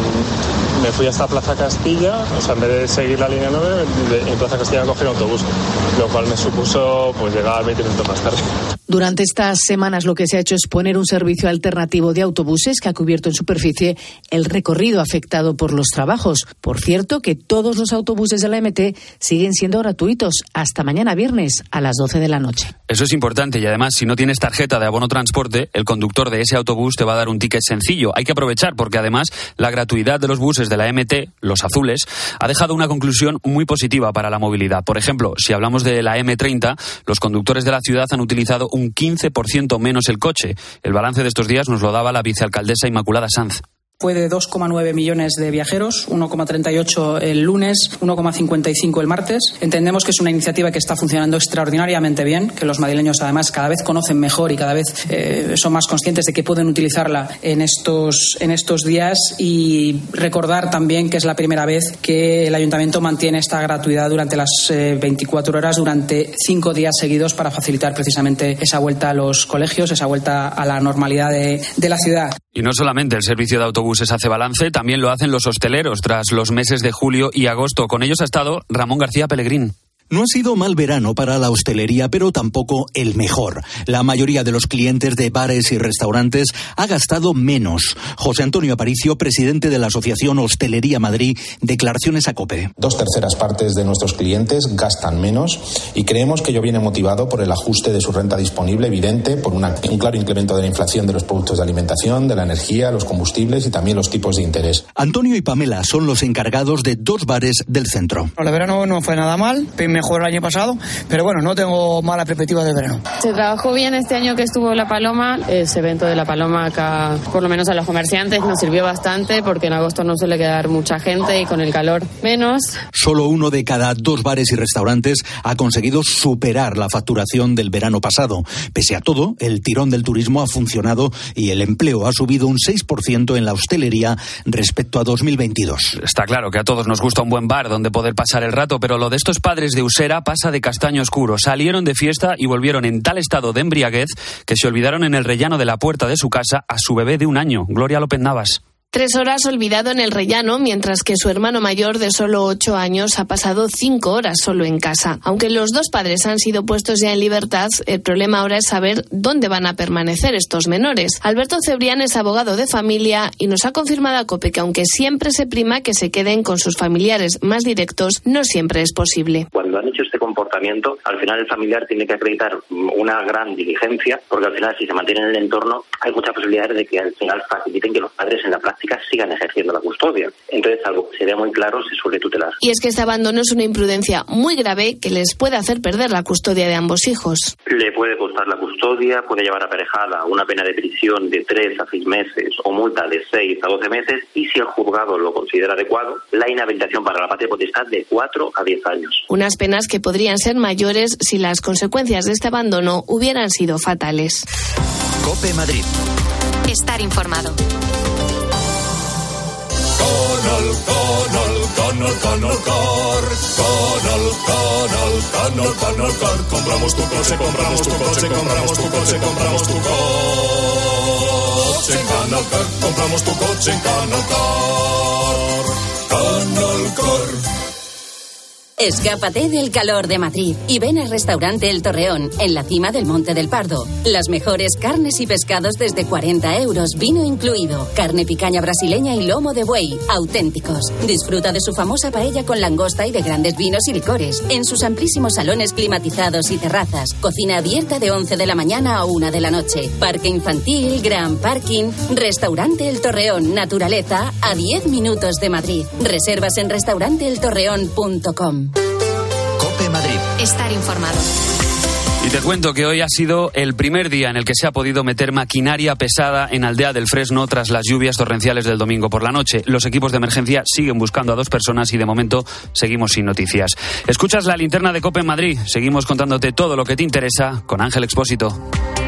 me fui hasta Plaza Castilla, o sea, en vez de seguir la línea nueve, en Plaza Castilla cogí un autobús, lo cual me supuso pues llegar veinte minutos más tarde. Durante estas semanas lo que se ha hecho es poner un servicio alternativo de autobuses que ha cubierto en superficie el recorrido afectado por los trabajos. Por cierto, que todos los autobuses de la M T siguen siendo gratuitos hasta mañana viernes a las doce de la noche. Eso es importante y además, si no tienes tarjeta de abono transporte, el conductor de ese autobús te va a dar un ticket sencillo. Hay que aprovechar porque además la gratuidad de los buses de la M T, los azules, ha dejado una conclusión muy positiva para la movilidad. Por ejemplo, si hablamos de la eme treinta, los conductores de la ciudad han utilizado un quince por ciento menos el coche. El balance de estos días nos lo daba la vicealcaldesa Inmaculada Sanz. Fue de dos coma nueve millones de viajeros, uno coma treinta y ocho el lunes, uno coma cincuenta y cinco el martes. Entendemos que es una iniciativa que está funcionando extraordinariamente bien, que los madrileños además cada vez conocen mejor y cada vez eh, son más conscientes de que pueden utilizarla en estos, en estos días, y recordar también que es la primera vez que el Ayuntamiento mantiene esta gratuidad durante las eh, veinticuatro horas, durante cinco días seguidos, para facilitar precisamente esa vuelta a los colegios, esa vuelta a la normalidad de, de la ciudad. Y no solamente el servicio de autobuses hace balance, también lo hacen los hosteleros tras los meses de julio y agosto. Con ellos ha estado Ramón García Pellegrín. No ha sido mal verano para la hostelería, pero tampoco el mejor. La mayoría de los clientes de bares y restaurantes ha gastado menos. José Antonio Aparicio, presidente de la Asociación Hostelería Madrid, declaraciones a COPE. Dos terceras partes de nuestros clientes gastan menos y creemos que ello viene motivado por el ajuste de su renta disponible, evidente, por una, un claro incremento de la inflación de los productos de alimentación, de la energía, los combustibles y también los tipos de interés. Antonio y Pamela son los encargados de dos bares del centro. El verano no fue nada mal, mejor el año pasado, pero bueno, no tengo mala perspectiva del verano. Se trabajó bien este año que estuvo La Paloma. Ese evento de La Paloma acá, por lo menos a los comerciantes, nos sirvió bastante porque en agosto no suele quedar mucha gente y con el calor menos. Solo uno de cada dos bares y restaurantes ha conseguido superar la facturación del verano pasado. Pese a todo, el tirón del turismo ha funcionado y el empleo ha subido un seis por ciento en la hostelería respecto a dos mil veintidós. Está claro que a todos nos gusta un buen bar donde poder pasar el rato, pero lo de estos padres de Usera pasa de castaño oscuro. Salieron de fiesta y volvieron en tal estado de embriaguez que se olvidaron en el rellano de la puerta de su casa a su bebé de un año, Gloria López Navas. Tres horas olvidado en el rellano, mientras que su hermano mayor de solo ocho años ha pasado cinco horas solo en casa. Aunque los dos padres han sido puestos ya en libertad, el problema ahora es saber dónde van a permanecer estos menores. Alberto Cebrián es abogado de familia y nos ha confirmado a COPE que aunque siempre se prima que se queden con sus familiares más directos, no siempre es posible. Cuando han hecho este comportamiento, al final el familiar tiene que acreditar una gran diligencia, porque al final si se mantiene en el entorno hay muchas posibilidades de que al final faciliten que los padres en la práctica sigan ejerciendo la custodia. Entonces, algo que sería muy claro se suele tutelar. Y es que este abandono es una imprudencia muy grave que les puede hacer perder la custodia de ambos hijos. Le puede costar la custodia, puede llevar aparejada una pena de prisión de tres a seis meses o multa de seis a doce meses y, si el juzgado lo considera adecuado, la inhabilitación para la patria potestad de cuatro a diez años. Unas penas que podrían ser mayores si las consecuencias de este abandono hubieran sido fatales. COPE Madrid. Estar informado. Con, con, con Canal, Canal Car, Canal, Canal, Canal, Canal Car. Compramos tu coche, compramos tu coche, compramos tu coche, compramos tu coche en Canal Car. Compramos tu coche en Canal Car, Canal Car. Escápate del calor de Madrid y ven al restaurante El Torreón, en la cima del Monte del Pardo. Las mejores carnes y pescados desde cuarenta euros, vino incluido. Carne picaña brasileña y lomo de buey, auténticos. Disfruta de su famosa paella con langosta y de grandes vinos y licores. En sus amplísimos salones climatizados y terrazas. Cocina abierta de once de la mañana a una de la noche. Parque infantil, gran parking. Restaurante El Torreón, naturaleza, a diez minutos de Madrid. Reservas en restaurante el torreón punto com. COPE Madrid. Estar informado. Y te cuento que hoy ha sido el primer día en el que se ha podido meter maquinaria pesada en Aldea del Fresno tras las lluvias torrenciales del domingo por la noche. Los equipos de emergencia siguen buscando a dos personas y de momento seguimos sin noticias. Escuchas la linterna de COPE en Madrid. Seguimos contándote todo lo que te interesa con Ángel Expósito.